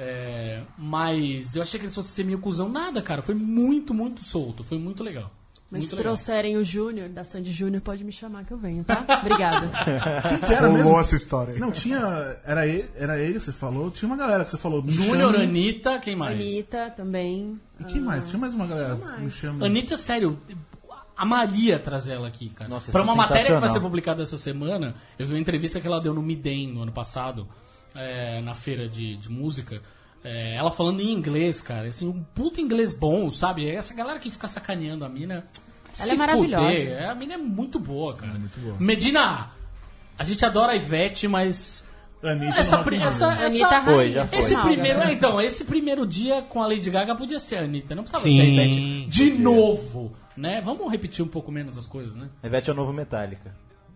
E: Mas eu achei que eles fossem ser meio cuzão. Nada, cara. Foi muito, muito solto. Foi muito legal.
J: Mas
E: Muito
J: se
E: legal.
J: trouxerem o Júnior, da Sandy Júnior, pode me chamar que eu venho, tá? Obrigada.
C: Quem que era mesmo?
H: Rolou essa história aí.
C: Não, tinha... Era ele, você falou. Tinha uma galera que você falou. me
E: Júnior,
C: chama-
E: Anitta, quem mais?
J: Anitta também.
C: E quem mais? Tinha mais uma galera.
J: Tinha mais.
C: Me chama.
E: Anitta, sério, amaria trazer ela aqui, cara.
D: Nossa,
E: Pra
D: isso é
E: uma matéria que vai
D: sensacional.
E: ser publicada essa semana, eu vi uma entrevista que ela deu no Midem no ano passado, na feira de música. Ela falando em inglês, cara, assim, um puto inglês bom, sabe? Essa galera que fica sacaneando a mina.
J: Ela
E: se
J: é maravilhosa.
E: fuder. A mina é muito boa, cara. Medina, a gente adora a Ivete, mas.
C: Anitta
E: Essa,
C: no
E: pri-
C: Rock in
E: essa,
C: Rio.
J: Anitta
E: essa,
D: Foi, já foi.
E: esse
J: Mal,
E: primeiro,
J: galera.
E: então, esse primeiro dia com a Lady Gaga podia ser a Anitta, não precisava
I: Sim,
E: ser a Ivete de
D: podia.
E: novo, né? Vamos repetir um pouco menos as coisas, né?
D: Ivete é o novo Metallica.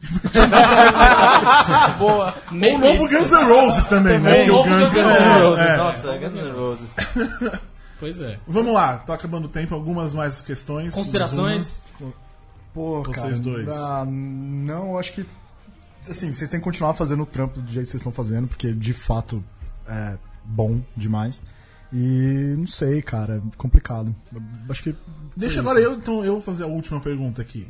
E: Boa.
C: O novo Guns N' Roses também, né?
E: O novo
C: Porque
E: Guns N' Roses.
D: Nossa, Guns N' Roses.
E: Pois é.
C: Vamos lá, tá acabando o tempo. Algumas mais questões.
E: Considerações?
H: Pô,
C: Vocês
H: cara,
C: dois.
H: não, eu acho que... Assim, vocês têm que continuar fazendo o trampo do jeito que vocês estão fazendo, porque de fato é bom demais. E não sei, cara, complicado. Eu acho que...
C: Deixa agora eu vou fazer a última pergunta aqui.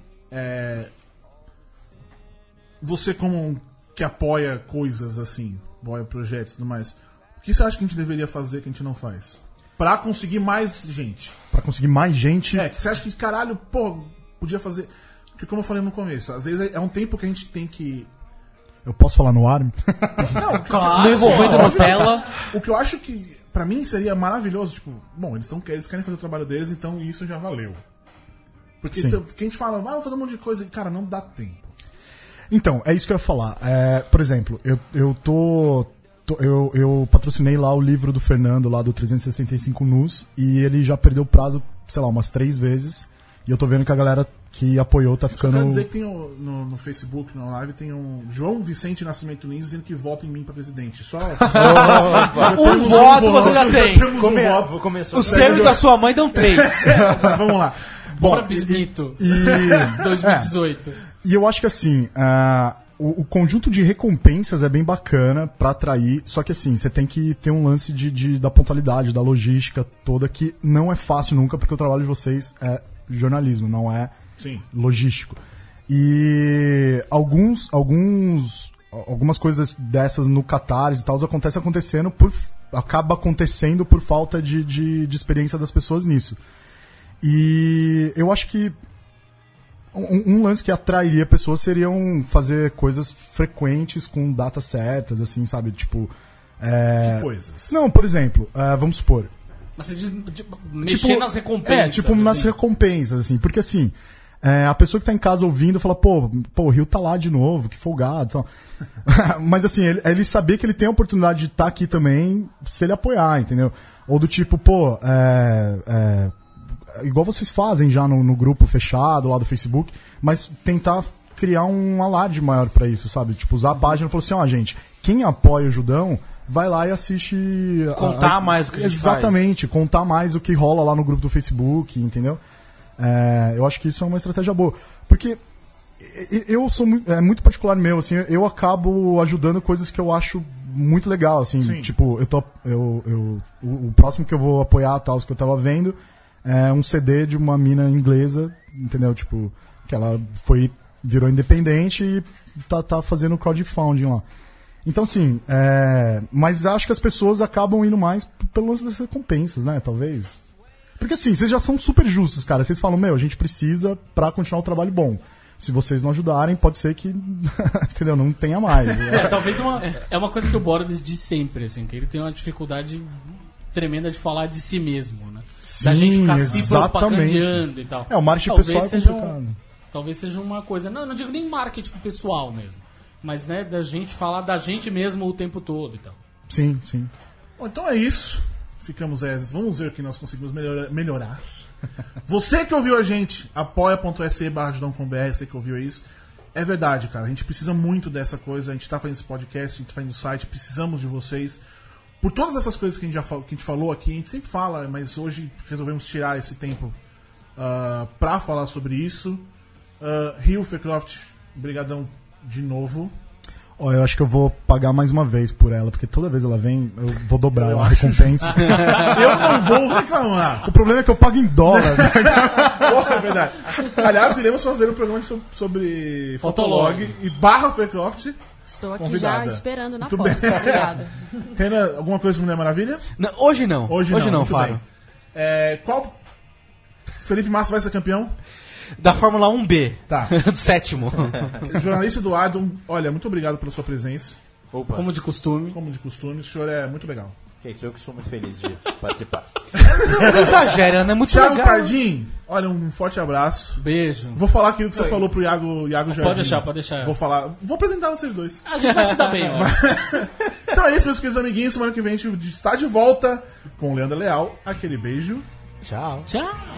C: Você como que apoia coisas assim, apoia projetos e tudo mais, o que você acha que a gente deveria fazer que a gente não faz? Pra conseguir mais gente.
H: Pra conseguir mais gente...
C: Que você acha que, caralho, pô, podia fazer... Porque como eu falei no começo, às vezes é um tempo que a gente tem que...
H: Eu posso falar no ar?
C: Não,
E: Não envolvendo Nutella.
C: O que eu acho que, pra mim, seria maravilhoso, tipo, bom, eles querem fazer o trabalho deles, então isso já valeu. Porque
H: Sim.
C: que a gente fala, vou fazer um monte de coisa, e, cara, não dá tempo.
H: Então, é isso que eu ia falar. Por exemplo, eu patrocinei lá o livro do Fernando, lá do 365 Nus, e ele já perdeu o prazo, sei lá, umas 3 vezes. E eu tô vendo que a galera que apoiou tá
C: Só
H: ficando...
C: quero dizer que tem no Facebook, na live, tem um João Vicente Nascimento Lins dizendo que vota em mim pra presidente. Só...
I: Um voto você já tem.
C: Temos um voto.
D: Começou
I: O seu e da sua mãe dão 3.
C: Vamos lá.
E: Bora Bisbito. 2018.
H: E eu acho que assim, o conjunto de recompensas é bem bacana pra atrair, só que assim, você tem que ter um lance da pontualidade, da logística toda, que não é fácil nunca, porque o trabalho de vocês é jornalismo, não é
C: Sim.
H: logístico. E algumas coisas dessas no Catarse e tal acontecendo por acaba acontecendo por falta de experiência das pessoas nisso. E eu acho que um lance que atrairia pessoas seriam fazer coisas frequentes com datas certas, assim, sabe? Tipo...
C: Que coisas?
H: Não, por exemplo, vamos supor...
E: Mas você diz, mexer nas recompensas.
H: nas
E: assim.
H: recompensas, assim. Porque, assim, a pessoa que tá em casa ouvindo fala, pô, o Rio tá lá de novo, que folgado. Tal. Mas, assim, ele saber que ele tem a oportunidade de estar aqui também, se ele apoiar, entendeu? Ou do tipo, pô, igual vocês fazem já no grupo fechado lá do Facebook, mas tentar criar um alarde maior pra isso, sabe? Tipo, usar a página e falar assim, ó, gente, quem apoia o Judão, vai lá e assiste...
I: Contar mais o que a gente faz.
H: Exatamente, contar mais o que rola lá no grupo do Facebook, entendeu? Eu acho que isso é uma estratégia boa. Porque eu sou muito particular meu, assim, eu acabo ajudando coisas que eu acho muito legal, assim.
C: Sim.
H: Tipo, o próximo que eu vou apoiar, tal, que eu tava vendo, é um CD de uma mina inglesa, entendeu? Tipo, que ela virou independente e tá fazendo crowdfunding lá. Então, assim, mas acho que as pessoas acabam indo mais pelo lance das recompensas, né? Talvez. Porque, assim, vocês já são super justos, cara. Vocês falam, a gente precisa pra continuar o trabalho bom. Se vocês não ajudarem, pode ser que, entendeu? Não tenha mais.
E: Talvez é uma coisa que o Borbs diz sempre, assim, que ele tem uma dificuldade tremenda de falar de si mesmo, né?
H: Sim,
E: da gente ficar se
H: exatamente.
E: propagandeando e tal.
H: O marketing pessoal é complicado.
E: Talvez seja uma coisa... Não digo nem marketing pessoal mesmo. Mas, né, da gente falar da gente mesmo o tempo todo e tal.
H: Sim, sim.
C: Bom, então é isso. Ficamos vamos ver o que nós conseguimos melhorar. Você que ouviu a gente, apoia.se/judão.com.br, você que ouviu isso. É verdade, cara. A gente precisa muito dessa coisa. A gente tá fazendo esse podcast, a gente tá fazendo o site. Precisamos de vocês. Por todas essas coisas que a gente falou aqui, a gente sempre fala, mas hoje resolvemos tirar esse tempo pra falar sobre isso. Rio Faircroft, brigadão de novo.
H: Eu acho que eu vou pagar mais uma vez por ela, porque toda vez ela vem, eu vou dobrar a recompensa.
C: Eu não vou reclamar.
H: O problema é que eu pago em dólar. Né?
C: Porra, é verdade. Aliás, iremos fazer um programa sobre Fotolog e /Faircroft.
J: Estou aqui
C: convidada.
J: já esperando na
C: Muito
J: porta.
C: bem.
J: Obrigada.
C: Renan, alguma coisa Mulher Maravilha?
I: Não, hoje não.
C: Hoje não, muito
I: Fábio.
C: bem. Qual Felipe Massa vai ser campeão?
I: Da Fórmula 1B.
C: Tá.
I: Do sétimo.
C: Jornalista Eduardo, olha, muito obrigado pela sua presença.
D: Opa,
E: Como de costume.
C: Como de costume, o senhor é muito legal.
D: que isso, eu que sou muito feliz de participar.
I: Não exagera, né? Muito
C: Thiago
I: legal.
C: Cardim, olha, um forte abraço.
E: Beijo.
C: Vou falar aquilo que você falou pro Iago Jardim.
E: Pode deixar.
C: Vou apresentar vocês dois.
E: A gente vai se dar bem, ó.
C: Então é isso, meus queridos amiguinhos. Semana que vem a gente está de volta com o Leandro Leal. Aquele beijo.
I: Tchau.
E: Tchau.